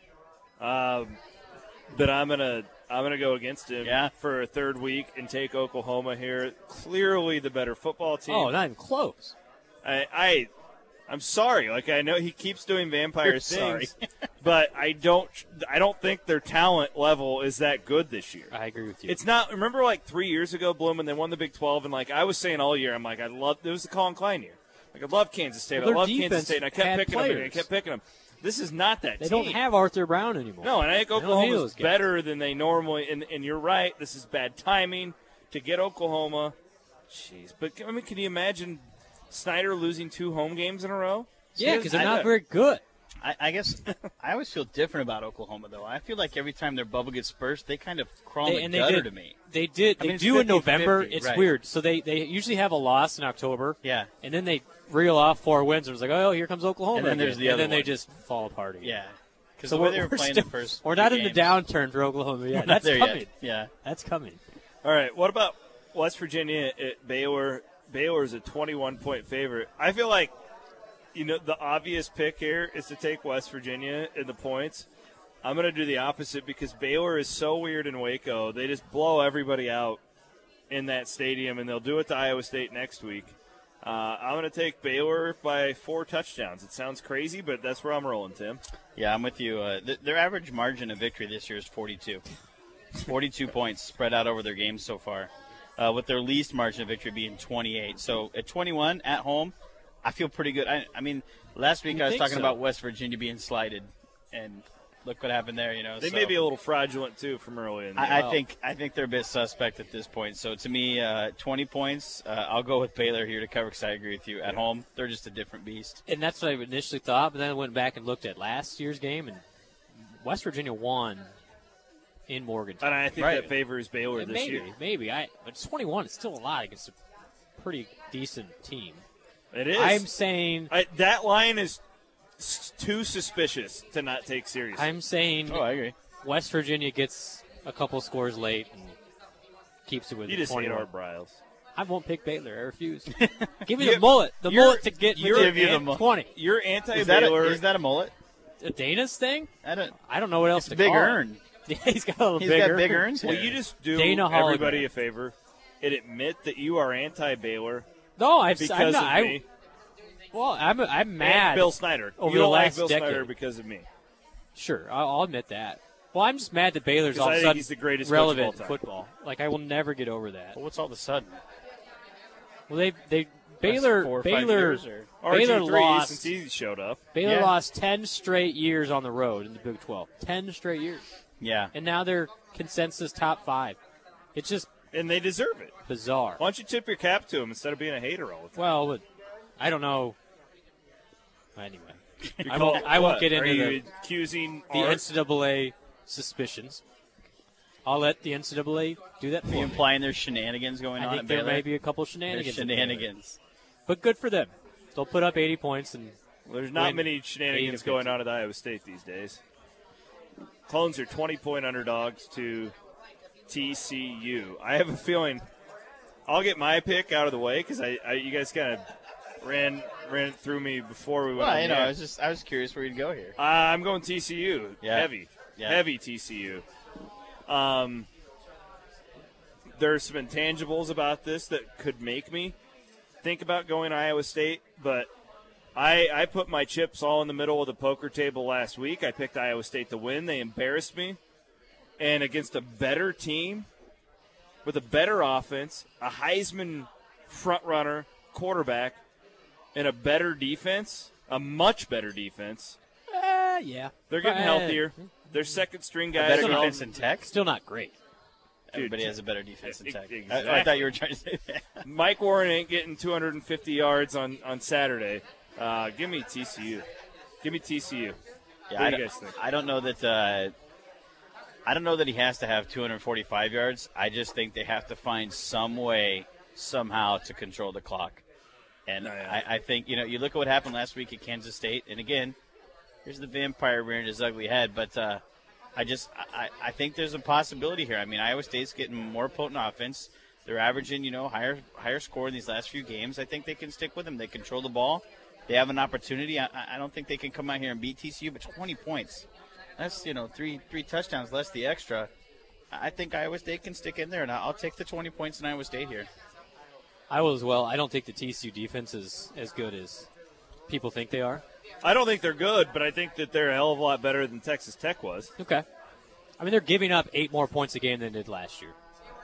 But I'm gonna go against him for a third week and take Oklahoma here. Clearly the better football team. Oh, not even close. I'm sorry. Like, I know he keeps doing vampire things, but I don't think their talent level is that good this year. I agree with you. It's not. Remember, like 3 years ago, Bloom, when they won the Big 12, and like I was saying all year, I'm like, it was the Colin Klein year. Like, I love Kansas State. I love Kansas State, and I kept picking them. This is not that They team. don't have Arthur Brown anymore. No, and I think Oklahoma's better than they normally. And you're right. This is bad timing to get Oklahoma. Jeez, but I mean, can you imagine Snyder losing 2 home games in a row? Yeah, because they're not very good. I guess I always feel different about Oklahoma, though. I feel like every time their bubble gets burst, they kind of crawl in the gutter to me. They do in November. It's right. weird. So they usually have a loss in October. Yeah. And then they reel off 4 wins, and it's like, oh, here comes Oklahoma. And then there's the other And then one. they just fall apart again. Yeah. Because So the way they were playing the first we're not games. in the downturn for Oklahoma yet. That's coming. Yet. Yeah. That's coming. All right, what about West Virginia at Baylor? Baylor is a 21-point favorite. I feel like, the obvious pick here is to take West Virginia in the points. I'm going to do the opposite because Baylor is so weird in Waco. They just blow everybody out in that stadium, and they'll do it to Iowa State next week. I'm going to take Baylor by 4 touchdowns. It sounds crazy, but that's where I'm rolling, Tim. Yeah, I'm with you. Their average margin of victory this year is 42. 42 points spread out over their games so far, with their least margin of victory being 28. So at 21 at home, I feel pretty good. I mean, last week I was talking about West Virginia being slighted, and look what happened there. They may be a little fraudulent too from early in the I think they're a bit suspect at this point. So to me, 20 points. I'll go with Baylor here to cover because I agree with you. At home, they're just a different beast. And that's what I initially thought, but then I went back and looked at last year's game, and West Virginia won in Morgantown. And I think that favors Baylor this year. Maybe. But 21 is still a lot against a pretty decent team. It is. I'm saying that line is too suspicious to not take seriously. I'm saying I agree. West Virginia gets a couple scores late and keeps it with 21. You just hate Art Briles. I won't pick Baylor. I refuse. Give me the mullet. The mullet to get me to 20. You're anti-Baylor. Is that a mullet? A Dana's thing? I don't know what else to big call earn. Yeah, he's got a little He's bigger. got big earns. Well, you just do Dana everybody a favor and admit that you are anti-Baylor. No, I'm because not. of me. Well, I'm mad. And Bill Snyder. Over you don't the like last Bill decade. Snyder because of me. Sure, I'll admit that. Well, I'm just mad that Baylor's all of a he's the sudden greatest relevant coach of all in football. Like, I will never get over that. Well, what's all of a sudden? Well, Baylor lost since he showed up. Baylor lost 10 straight years on the road in the Big 12. 10 straight years. Yeah. And now they're consensus top 5. It's just and they deserve it. Bizarre. Why don't you tip your cap to him instead of being a hater all the time? Well, but I don't know. Anyway, I won't get into the NCAA suspicions. I'll let the NCAA do that for me. Are you implying there's shenanigans going on I think at there Baylor? may be a couple shenanigans. There's shenanigans. But good for them. They'll put up 80 points. And there's not many shenanigans going on at Iowa State these days. Clones are 20-point underdogs to TCU. I have a feeling I'll get my pick out of the way because you guys kind of ran it through me before we went. Well, I was curious where you'd go here. I'm going TCU. Yeah. Heavy TCU. There's some intangibles about this that could make me think about going to Iowa State, but I put my chips all in the middle of the poker table last week. I picked Iowa State to win. They embarrassed me. And against a better team with a better offense, a Heisman front-runner quarterback, and a better defense, a much better defense. Yeah. They're getting healthier. Their second-string guys. Better defense in Tech? Still not great. Everybody has a better defense in Tech. Exactly. I thought you were trying to say that. Mike Warren ain't getting 250 yards on Saturday. Give me TCU. Give me TCU. Yeah, what do you guys think? I don't know that he has to have 245 yards. I just think they have to find some way, somehow, to control the clock. And I think, you look at what happened last week at Kansas State, and again, here's the vampire rearing his ugly head, but I think there's a possibility here. I mean, Iowa State's getting more potent offense. They're averaging, higher score in these last few games. I think they can stick with them. They control the ball. They have an opportunity. I don't think they can come out here and beat TCU, but 20 points. That's, three touchdowns less the extra. I think Iowa State can stick in there, and I'll take the 20 points in Iowa State here. I will as well. I don't think the TCU defense is as good as people think they are. I don't think they're good, but I think that they're a hell of a lot better than Texas Tech was. Okay. I mean, they're giving up 8 more points a game than they did last year.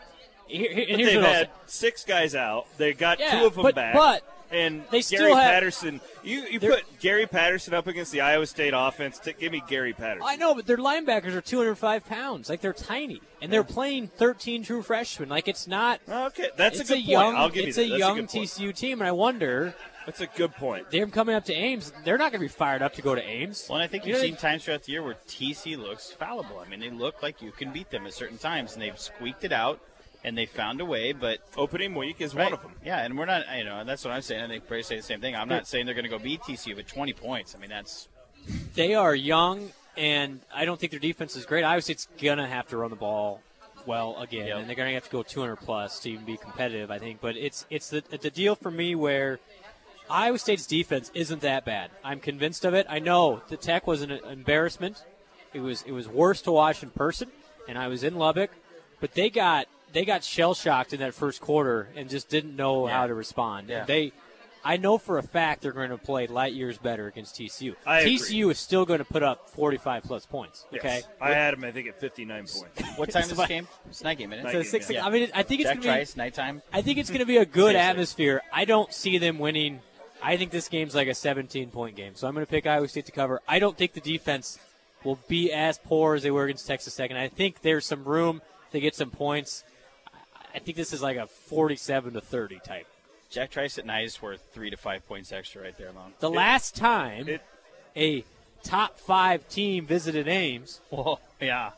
They've had 6 guys out. They got 2 of them back. But and they Gary Patterson, you put Gary Patterson up against the Iowa State offense. Give me Gary Patterson. I know, but their linebackers are 205 pounds. Like, they're tiny. And they're playing 13 true freshmen. Like, it's not. Okay, that's a good point. I'll give you that. It's a young TCU team, and I wonder. That's a good point. They're coming up to Ames. They're not going to be fired up to go to Ames. Well, and I think you've seen times throughout the year where TC looks fallible. I mean, they look like you can beat them at certain times, and they've squeaked it out. And they found a way, but opening week is one of them. Yeah, and we're not, that's what I'm saying. I think Bray say the same thing. I'm not saying they're going to go beat TCU, but 20 points. I mean, that's. They are young, and I don't think their defense is great. Iowa State's going to have to run the ball well again, and they're going to have to go 200 plus to even be competitive, I think. But it's the deal for me where Iowa State's defense isn't that bad. I'm convinced of it. I know the Tech was an embarrassment. It was worse to watch in person, and I was in Lubbock, but they got shell-shocked in that first quarter and just didn't know how to respond. Yeah. I know for a fact they're going to play light years better against TCU. TCU is still going to put up 45-plus points. Yes. Okay, I had them, I think, at 59 points. What time is this game? It's night game, isn't it? It's 6. I mean, I think it's going to be Trice, nighttime. I think it's going to be a good atmosphere. I don't see them winning. I think this game's like a 17-point game. So I'm going to pick Iowa State to cover. I don't think the defense will be as poor as they were against Texas Tech, and I think there's some room to get some points. I think this is like a 47-30 type. Jack Trice at night is worth 3 to 5 points extra right there alone. The last time a top 5 team visited Ames. Well, yeah.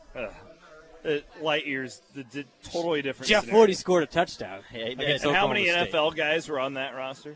Light years, totally different. Jeff Woody scored a touchdown. Yeah, he did. And how many NFL guys were on that roster?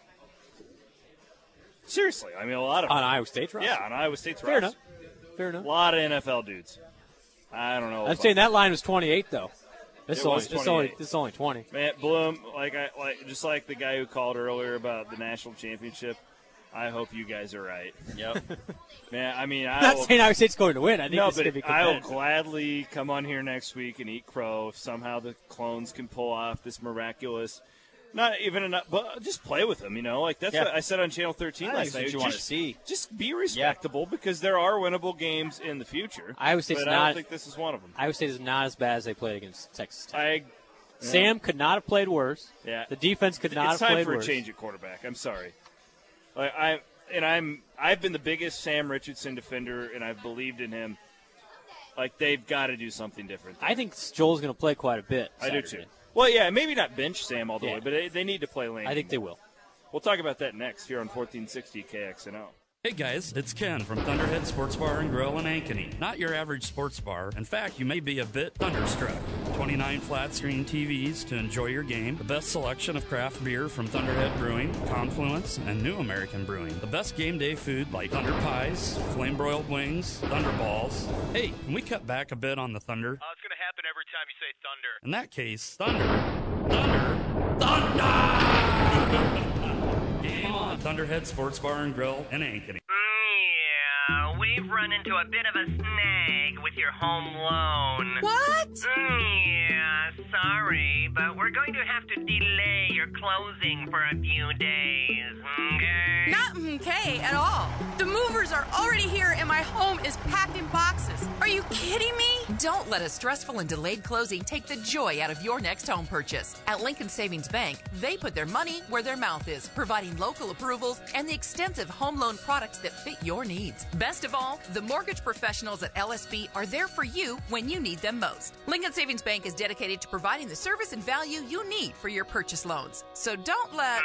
Seriously, I mean, a lot of on them. Iowa State's roster. Yeah, on Iowa State's roster. Fair Fair enough. A lot of NFL dudes. I don't know. I'm saying that line was 28 though. This is only 20. Man, Bloom, just like the guy who called earlier about the national championship. I hope you guys are right. Yep. Man, I mean, I'm not saying Iowa State's going to win. I think it's going to be competitive. I will gladly come on here next week and eat crow if somehow the clones can pull off this miraculous. Not even enough, but just play with them, Like, that's what I said on Channel 13 last night. You want to see. Just be respectable because there are winnable games in the future. Iowa State's I don't think this is one of them. Iowa State is not as bad as they played against Texas Tech. Yeah. Sam could not have played worse. Yeah. The defense could not have played worse. It's time for a change at quarterback. I'm sorry. I've been the biggest Sam Richardson defender, and I've believed in him. Like, they've got to do something different. I think Joel's going to play quite a bit Saturday. I do, too. Well, yeah, maybe not bench Sam all the way, but they need to play Lane. I think they will. We'll talk about that next here on 1460 KXNO. Hey guys, it's Ken from Thunderhead Sports Bar and Grill in Ankeny. Not your average sports bar. In fact, you may be a bit thunderstruck. 29 flat-screen TVs to enjoy your game. The best selection of craft beer from Thunderhead Brewing, Confluence, and New American Brewing. The best game day food like Thunder Pies, flame-broiled wings, Thunder Balls. Hey, can we cut back a bit on the Thunder? It's going to happen every time time you say thunder. In that case, thunder! Game on, Thunderhead Sports Bar and Grill in Ankeny. Yeah, we've run into a bit of a snag with your home loan. What? Yeah, sorry, but we're going to have to delay your closing for a few days, okay? Not okay at all. The movers are already here and my home is packed in boxes. Are you kidding me? Don't let a stressful and delayed closing take the joy out of your next home purchase. At Lincoln Savings Bank, they put their money where their mouth is, providing local approvals and the extensive home loan products that fit your needs. Best of all, the mortgage professionals at LSB are there for you when you need them most. Lincoln Savings Bank is dedicated to providing the service and value you need for your purchase loans. So don't let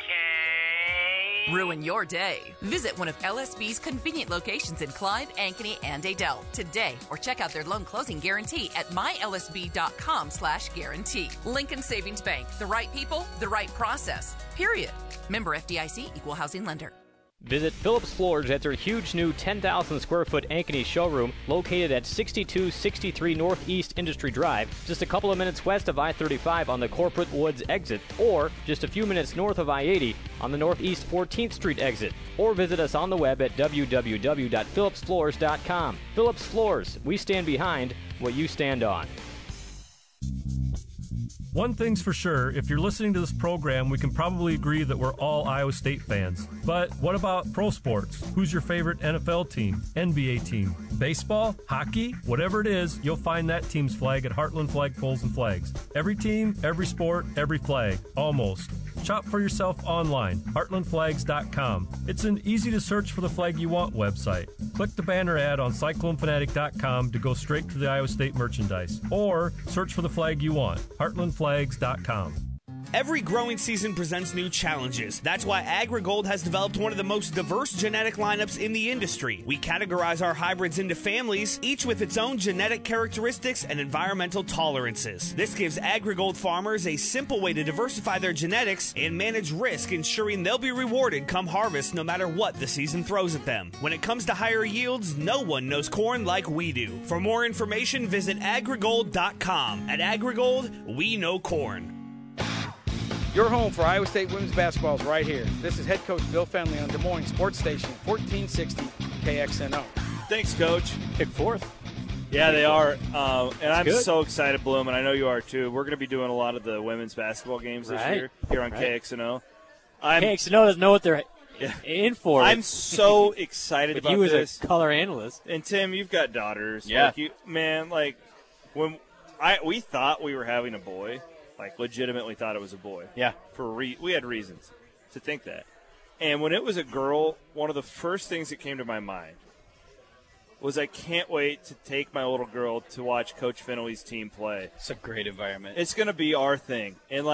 ruin your day. Visit one of LSB's convenient locations in Clive, Ankeny, and Adel today, or check out their loan closing guarantee at mylsb.com/guarantee. Lincoln Savings Bank. The right people, the right process. Period. Member FDIC, Equal Housing Lender. Visit Phillips Floors at their huge new 10,000 square foot Ankeny showroom located at 6263 Northeast Industry Drive, just a couple of minutes west of I-35 on the Corporate Woods exit, or just a few minutes north of I-80 on the Northeast 14th Street exit. Or visit us on the web at www.phillipsfloors.com. Phillips Floors, we stand behind what you stand on. One thing's for sure, if you're listening to this program, we can probably agree that we're all Iowa State fans. But what about pro sports? Who's your favorite NFL team, NBA team? Baseball, hockey, whatever it is, you'll find that team's flag at Heartland Flagpoles and Flags. Every team, every sport, every flag. Almost. Shop for yourself online, heartlandflags.com. It's an easy-to-search for the flag you want website. Click the banner ad on CycloneFanatic.com to go straight to the Iowa State merchandise. Or search for the flag you want, heartlandflags.com. Every growing season presents new challenges. That's why AgriGold has developed one of the most diverse genetic lineups in the industry. We categorize our hybrids into families, each with its own genetic characteristics and environmental tolerances. This gives AgriGold farmers a simple way to diversify their genetics and manage risk, ensuring they'll be rewarded come harvest no matter what the season throws at them. When it comes to higher yields, no one knows corn like we do. For more information, visit agrigold.com. At AgriGold, we know corn. Your home for Iowa State women's basketball is right here. This is head coach Bill Fenley on Des Moines Sports Station, 1460 KXNO. Thanks, Coach. Pick fourth. Yeah, they are. And I'm so excited, Bloom, and I know you are too. We're going to be doing a lot of the women's basketball games this year here on KXNO. KXNO doesn't know what they're in for. I'm so excited about this. You as a color analyst. And, Tim, you've got daughters. Yeah. When we thought we were having a boy, legitimately thought it was a boy. Yeah. We had reasons to think that. And when it was a girl, one of the first things that came to my mind was I can't wait to take my little girl to watch Coach Finley's team play. It's a great environment. It's going to be our thing. And,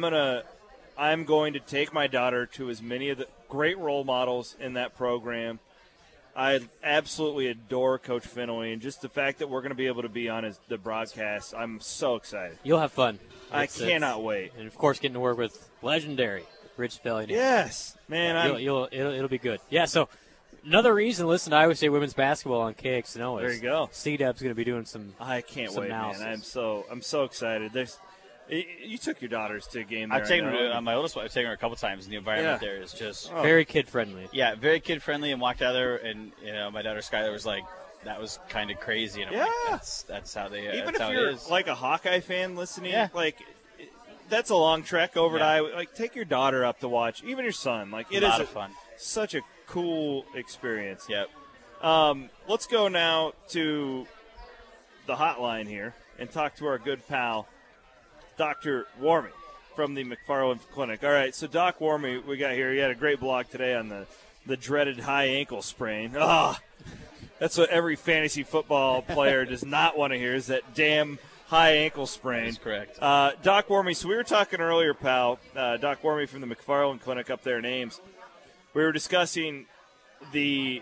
I'm going to take my daughter to as many of the great role models in that program. I absolutely adore Coach Finley, and just the fact that we're going to be able to be on the broadcast, I'm so excited. You'll have fun. I cannot wait. And, of course, getting to work with legendary Rich Spelling. Yes. Man, it'll be good. Yeah, so another reason to listen to Iowa State women's basketball on KXNO is there you go. C-Dub's going to be doing some I can't some wait, analysis. man. I'm so excited. You took your daughters to a game there. I've taken her, my oldest one, I've taken her a couple times, and the environment there is just very kid-friendly. Yeah, very kid-friendly, and walked out there, and my daughter Skylar was like, that was kind of crazy. And I'm like, that's how they Even that's if how you're it is. like a Hawkeye fan listening, that's a long trek over to Iowa. Take your daughter up to watch, even your son. It is fun. Such a cool experience. Yep. Let's go now to the hotline here and talk to our good pal, Dr. Warmy from the McFarland Clinic. All right, so Doc Warmy, we got here. He had a great blog today on the dreaded high ankle sprain. That's what every fantasy football player does not want to hear, is that damn high ankle sprain. That's correct. Doc Warmy, so we were talking earlier, pal, Doc Warmy from the McFarland Clinic up there in Ames. We were discussing the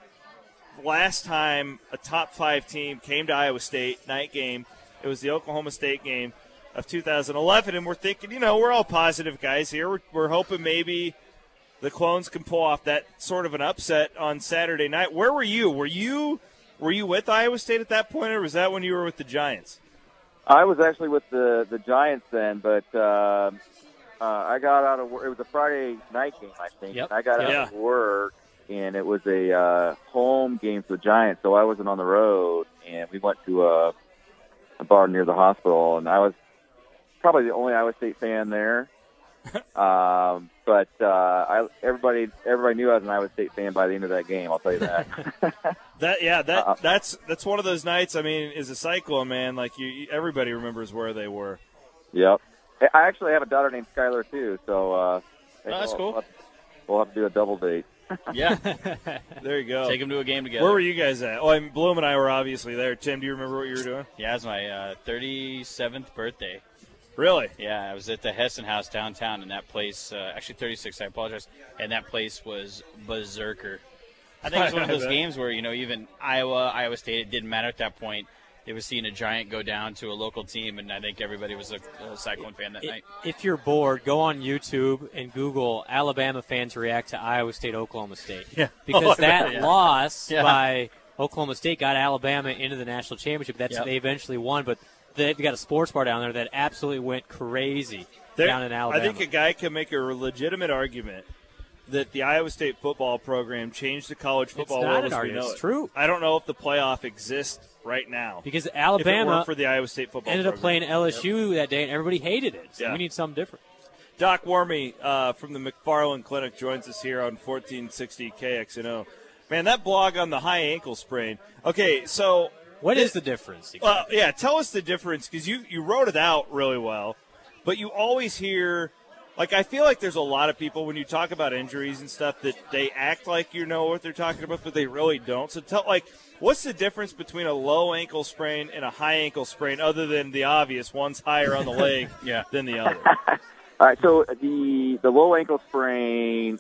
last time a top 5 team came to Iowa State, night game. It was the Oklahoma State game of 2011, and we're thinking, we're all positive guys here. We're hoping maybe the Clones can pull off that sort of an upset on Saturday night. Where were you? Were you with Iowa State at that point, or was that when you were with the Giants? I was actually with the Giants then, but I got out of work. It was a Friday night game, I think. Yep. I got out of work, and it was a home game for the Giants, so I wasn't on the road, and we went to a bar near the hospital, and I was probably the only Iowa State fan there. But everybody knew I was an Iowa State fan by the end of that game. I'll tell you that. That's one of those nights. I mean, as a Cyclone man, like everybody remembers where they were. Yep. I actually have a daughter named Skylar too, so that's cool. We'll have to do a double date. Yeah. There you go. Take them to a game together. Where were you guys at? Oh, Bloom and I were obviously there. Tim, do you remember what you were doing? Yeah, it was my 37th birthday. Really? Yeah, I was at the Hessen House downtown, and that place, actually 36, I apologize, and that place was berserker. I think it was one of those games where, even Iowa State, it didn't matter at that point. They were seeing a Giant go down to a local team, and I think everybody was a Cyclone fan that night. If you're bored, go on YouTube and Google Alabama fans react to Iowa State, Oklahoma State. Yeah. Because that loss by Oklahoma State got Alabama into the national championship. They eventually won, but they've got a sports bar down there that absolutely went crazy down in Alabama. I think a guy can make a legitimate argument that the Iowa State football program changed the college football world as we know it. It's true. I don't know if the playoff exists right now. Because Alabama for the Iowa State football ended up program. playing LSU that day, and everybody hated it. So we need something different. Doc Wormy from the McFarland Clinic joins us here on 1460 KXNO. Man, that blog on the high ankle sprain. Okay, so what is the difference? Well, yeah, tell us the difference, because you wrote it out really well, but you always hear, like, I feel like there's a lot of people when you talk about injuries and stuff that they act like you know what they're talking about, but they really don't. So what's the difference between a low ankle sprain and a high ankle sprain, other than the obvious, one's higher on the leg than the other? All right, so the low ankle sprain,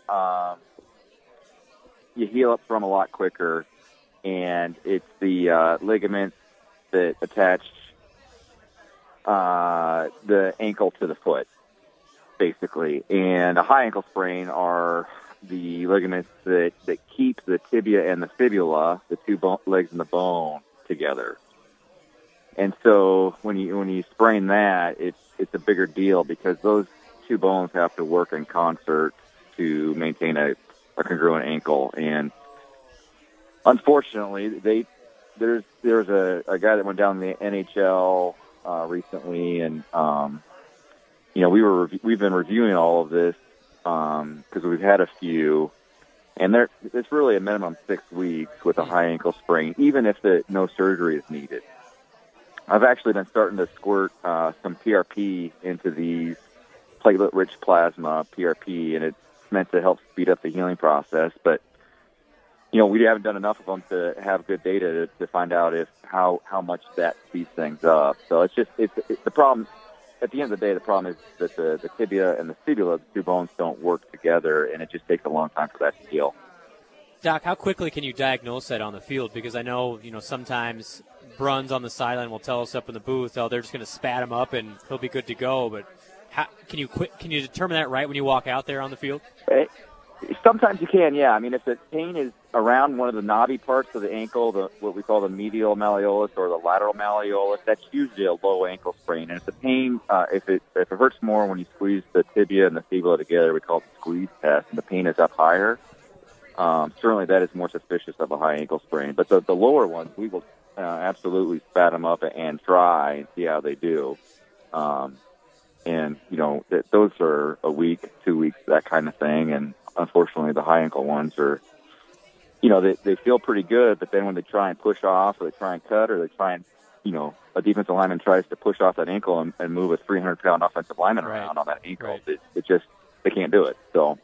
you heal up from a lot quicker, and it's the ligaments that attach the ankle to the foot, basically. And a high ankle sprain are the ligaments that keep the tibia and the fibula, the two legs in the bone, together. And so when you sprain that, it's a bigger deal, because those two bones have to work in concert to maintain a congruent ankle. And unfortunately, there's a guy that went down the NHL recently, and we've been reviewing all of this because we've had a few, and it's really a minimum 6 weeks with a high ankle sprain, even if no surgery is needed. I've actually been starting to squirt some PRP into these, platelet-rich plasma, PRP, and it's meant to help speed up the healing process. But we haven't done enough of them to have good data to find out how much that speeds things up. So it's the problem. At the end of the day, the problem is that the tibia and the fibula, the two bones, don't work together, and it just takes a long time for that to heal. Doc, how quickly can you diagnose that on the field? Because I know, sometimes Bruns on the sideline will tell us up in the booth, they're just going to spat him up and he'll be good to go. But can you determine that right when you walk out there on the field? Sometimes you can, yeah. I mean, if the pain is around one of the knobby parts of the ankle, what we call the medial malleolus or the lateral malleolus, that's usually a low ankle sprain. And if the pain, if it hurts more when you squeeze the tibia and the fibula together, we call it the squeeze test, and the pain is up higher, certainly that is more suspicious of a high ankle sprain. But the lower ones, we will absolutely spat them up and try and see how they do. And, those are a week, 2 weeks, that kind of thing. And unfortunately, the high ankle ones are, they feel pretty good, but then when they try and push off, or they try and cut, or they try and, a defensive lineman tries to push off that ankle and move a 300-pound offensive lineman around on that ankle, they can't do it. So.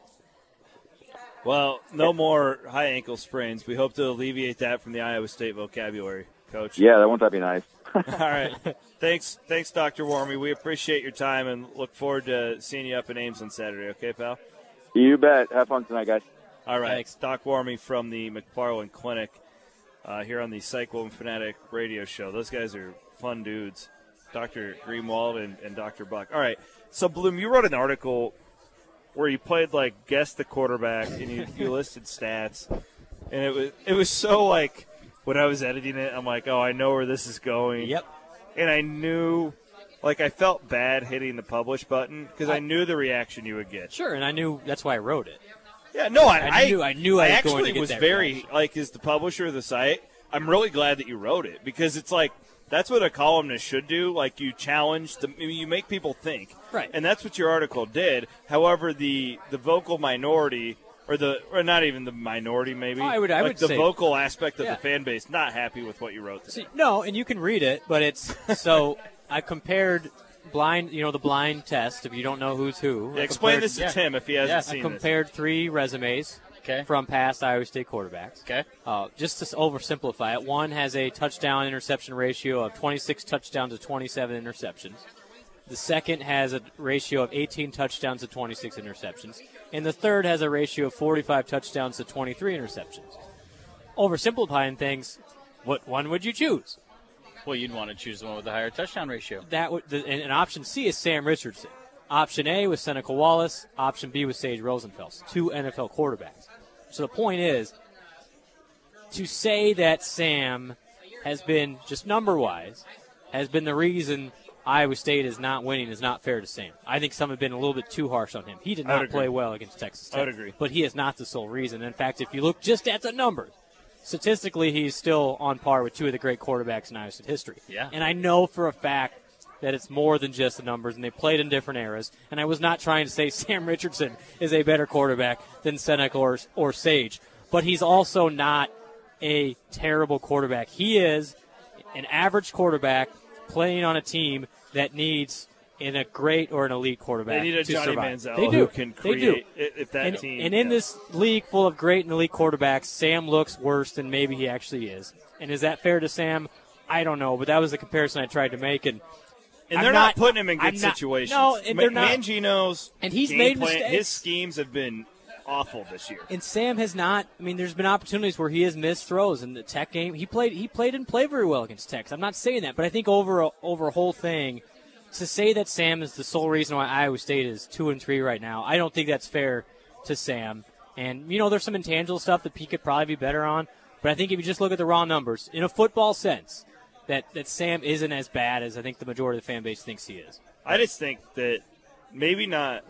Well, no more high ankle sprains. We hope to alleviate that from the Iowa State vocabulary, Coach. Yeah, won't that be nice? All right. Thanks, Dr. Wormy. We appreciate your time and look forward to seeing you up in Ames on Saturday. Okay, pal? You bet. Have fun tonight, guys. All right. Thanks. Doc Wormy from the McFarland Clinic here on the Cyclone Fanatic radio show. Those guys are fun dudes, Dr. Greenwald and Dr. Buck. All right. So, Bloom, you wrote an article where you played, guess the quarterback, and you listed stats. And it was so, when I was editing it, I'm like, oh, I know where this is going. Yep. and I knew, like, I felt bad hitting the publish button because I knew the reaction you would get. Sure, and I knew that's why I wrote it. Yeah, no, I knew I was actually going to get was that very reaction. like as the publisher of the site. I'm really glad that you wrote it because it's like that's what a columnist should do. Like you challenge, you make people think, right? And that's what your article did. However, the vocal minority, or not even the minority, maybe I would the say, vocal aspect of the fan base not happy with what you wrote there. See, no, and you can read it, but it's so I compared. The blind test, if you don't know who's who. Yeah, explain this to Tim if he hasn't seen this. I compared 3 resumes from past Iowa State quarterbacks. Okay. Just to oversimplify it, one has a touchdown-interception ratio of 26 touchdowns to 27 interceptions. The second has a ratio of 18 touchdowns to 26 interceptions. And the third has a ratio of 45 touchdowns to 23 interceptions. Oversimplifying things, what one would you choose? Well, you'd want to choose the one with the higher touchdown ratio. And option C is Sam Richardson. Option A was Seneca Wallace. Option B was Sage Rosenfels, 2 NFL quarterbacks. So the point is, to say that Sam has been, just number-wise, has been the reason Iowa State is not winning is not fair to Sam. I think some have been a little bit too harsh on him. He did not play well against Texas Tech. I would agree. But he is not the sole reason. In fact, if you look just at the numbers, statistically, he's still on par with 2 of the great quarterbacks in Iowa State history. Yeah. And I know for a fact that it's more than just the numbers, and they played in different eras. And I was not trying to say Sam Richardson is a better quarterback than Seneca or Sage. But he's also not a terrible quarterback. He is an average quarterback playing on a team that needs a great or an elite quarterback. They need a to Johnny survive. Manziel They do. who can create if that team. And in this league full of great and elite quarterbacks, Sam looks worse than maybe he actually is. And is that fair to Sam? I don't know, but that was the comparison I tried to make. And they're not putting him in good situations. No, and they're not. Mangino's and he's made mistakes. His schemes have been awful this year. And Sam has not. I mean, there's been opportunities where he has missed throws in the Tech game. He didn't play very well against Tech. I'm not saying that, but I think over a whole thing, to say that Sam is the sole reason why Iowa State is 2-3 right now, I don't think that's fair to Sam. And, there's some intangible stuff that he could probably be better on. But I think if you just look at the raw numbers, in a football sense, that Sam isn't as bad as I think the majority of the fan base thinks he is. I just think that maybe not.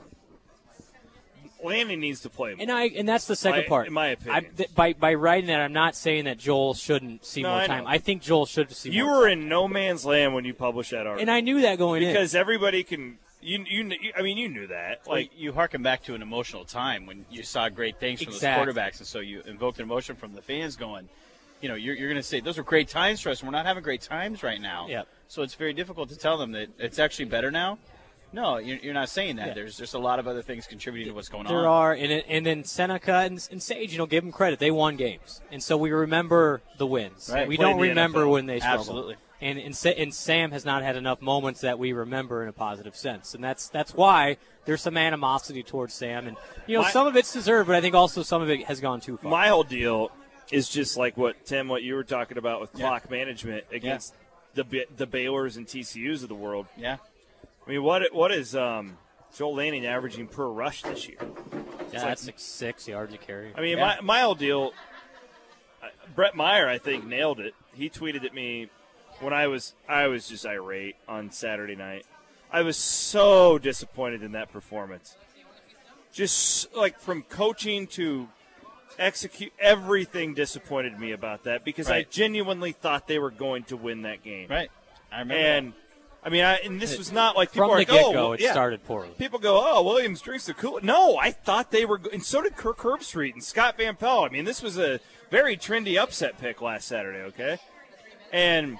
Lanning needs to play more. And that's the second part. In my opinion. By writing that, I'm not saying that Joel shouldn't see more time. I think Joel should see more time. You were in no man's land when you published that article. And I knew that going in. Because everybody can – you knew that. Like you harken back to an emotional time when you saw great things from those quarterbacks, and so you invoked an emotion from the fans going, you're going to say, those were great times for us, and we're not having great times right now. Yep. So it's very difficult to tell them that it's actually better now. No, you're not saying that. Yeah. There's just a lot of other things contributing to what's going on. There are, and then Seneca and Sage, give them credit. They won games. And so we remember the wins. Right. We don't remember when they struggled. Absolutely. And Sam has not had enough moments that we remember in a positive sense. And that's why there's some animosity towards Sam. And, some of it's deserved, but I think also some of it has gone too far. My whole deal is just like what you were talking about with clock management against the Baylors and TCUs of the world. Yeah. I mean, what is Joel Lanning averaging per rush this year? Yeah, that's 6 yards a carry. I mean, my whole deal, Brett Meyer, I think, nailed it. He tweeted at me when I was just irate on Saturday night. I was so disappointed in that performance. Just like from coaching to execute, everything disappointed me about that because I genuinely thought they were going to win that game. Right. I remember. And this was not like people from are the like, get-go, it started poorly. People go, Williams drinks the Kool-Aid. No, I thought they were, and so did Kirk Herbstreit and Scott Van Pelt. I mean, this was a very trendy upset pick last Saturday, okay? And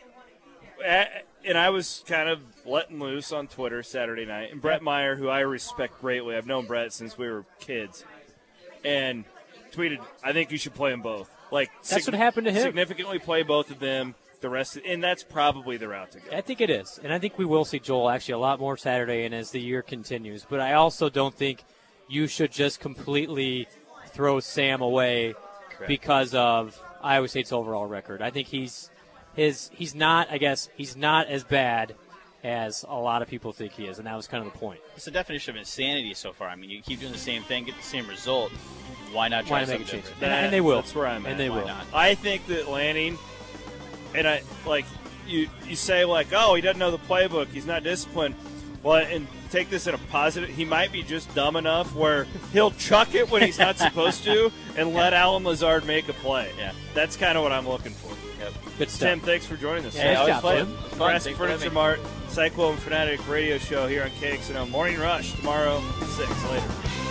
I was kind of letting loose on Twitter Saturday night. And Brett Meyer, who I respect greatly, I've known Brett since we were kids, and tweeted, I think you should play them both. Like that's what happened to him. Significantly play both of them. The rest, and that's probably the route to go. I think it is, and I think we will see Joel actually a lot more Saturday and as the year continues. But I also don't think you should just completely throw Sam away because of Iowa State's overall record. I think he's not as bad as a lot of people think he is, and that was kind of the point. It's the definition of insanity so far. I mean, you keep doing the same thing, get the same result. Why not try something different? And they will. That's where I'm at. And they will. I think that Lanning. And you say like, oh, he doesn't know the playbook, he's not disciplined. Well, and take this in a positive, he might be just dumb enough where he'll chuck it when he's not supposed to and let Allen Lazard make a play. Yeah. That's kind of what I'm looking for. Yep. Good stuff. Tim, thanks for joining us. Yeah, always fun. Nebraska Furniture Mart, Cyclone Fanatic radio show here on KXNO. Morning Rush tomorrow at 6 later.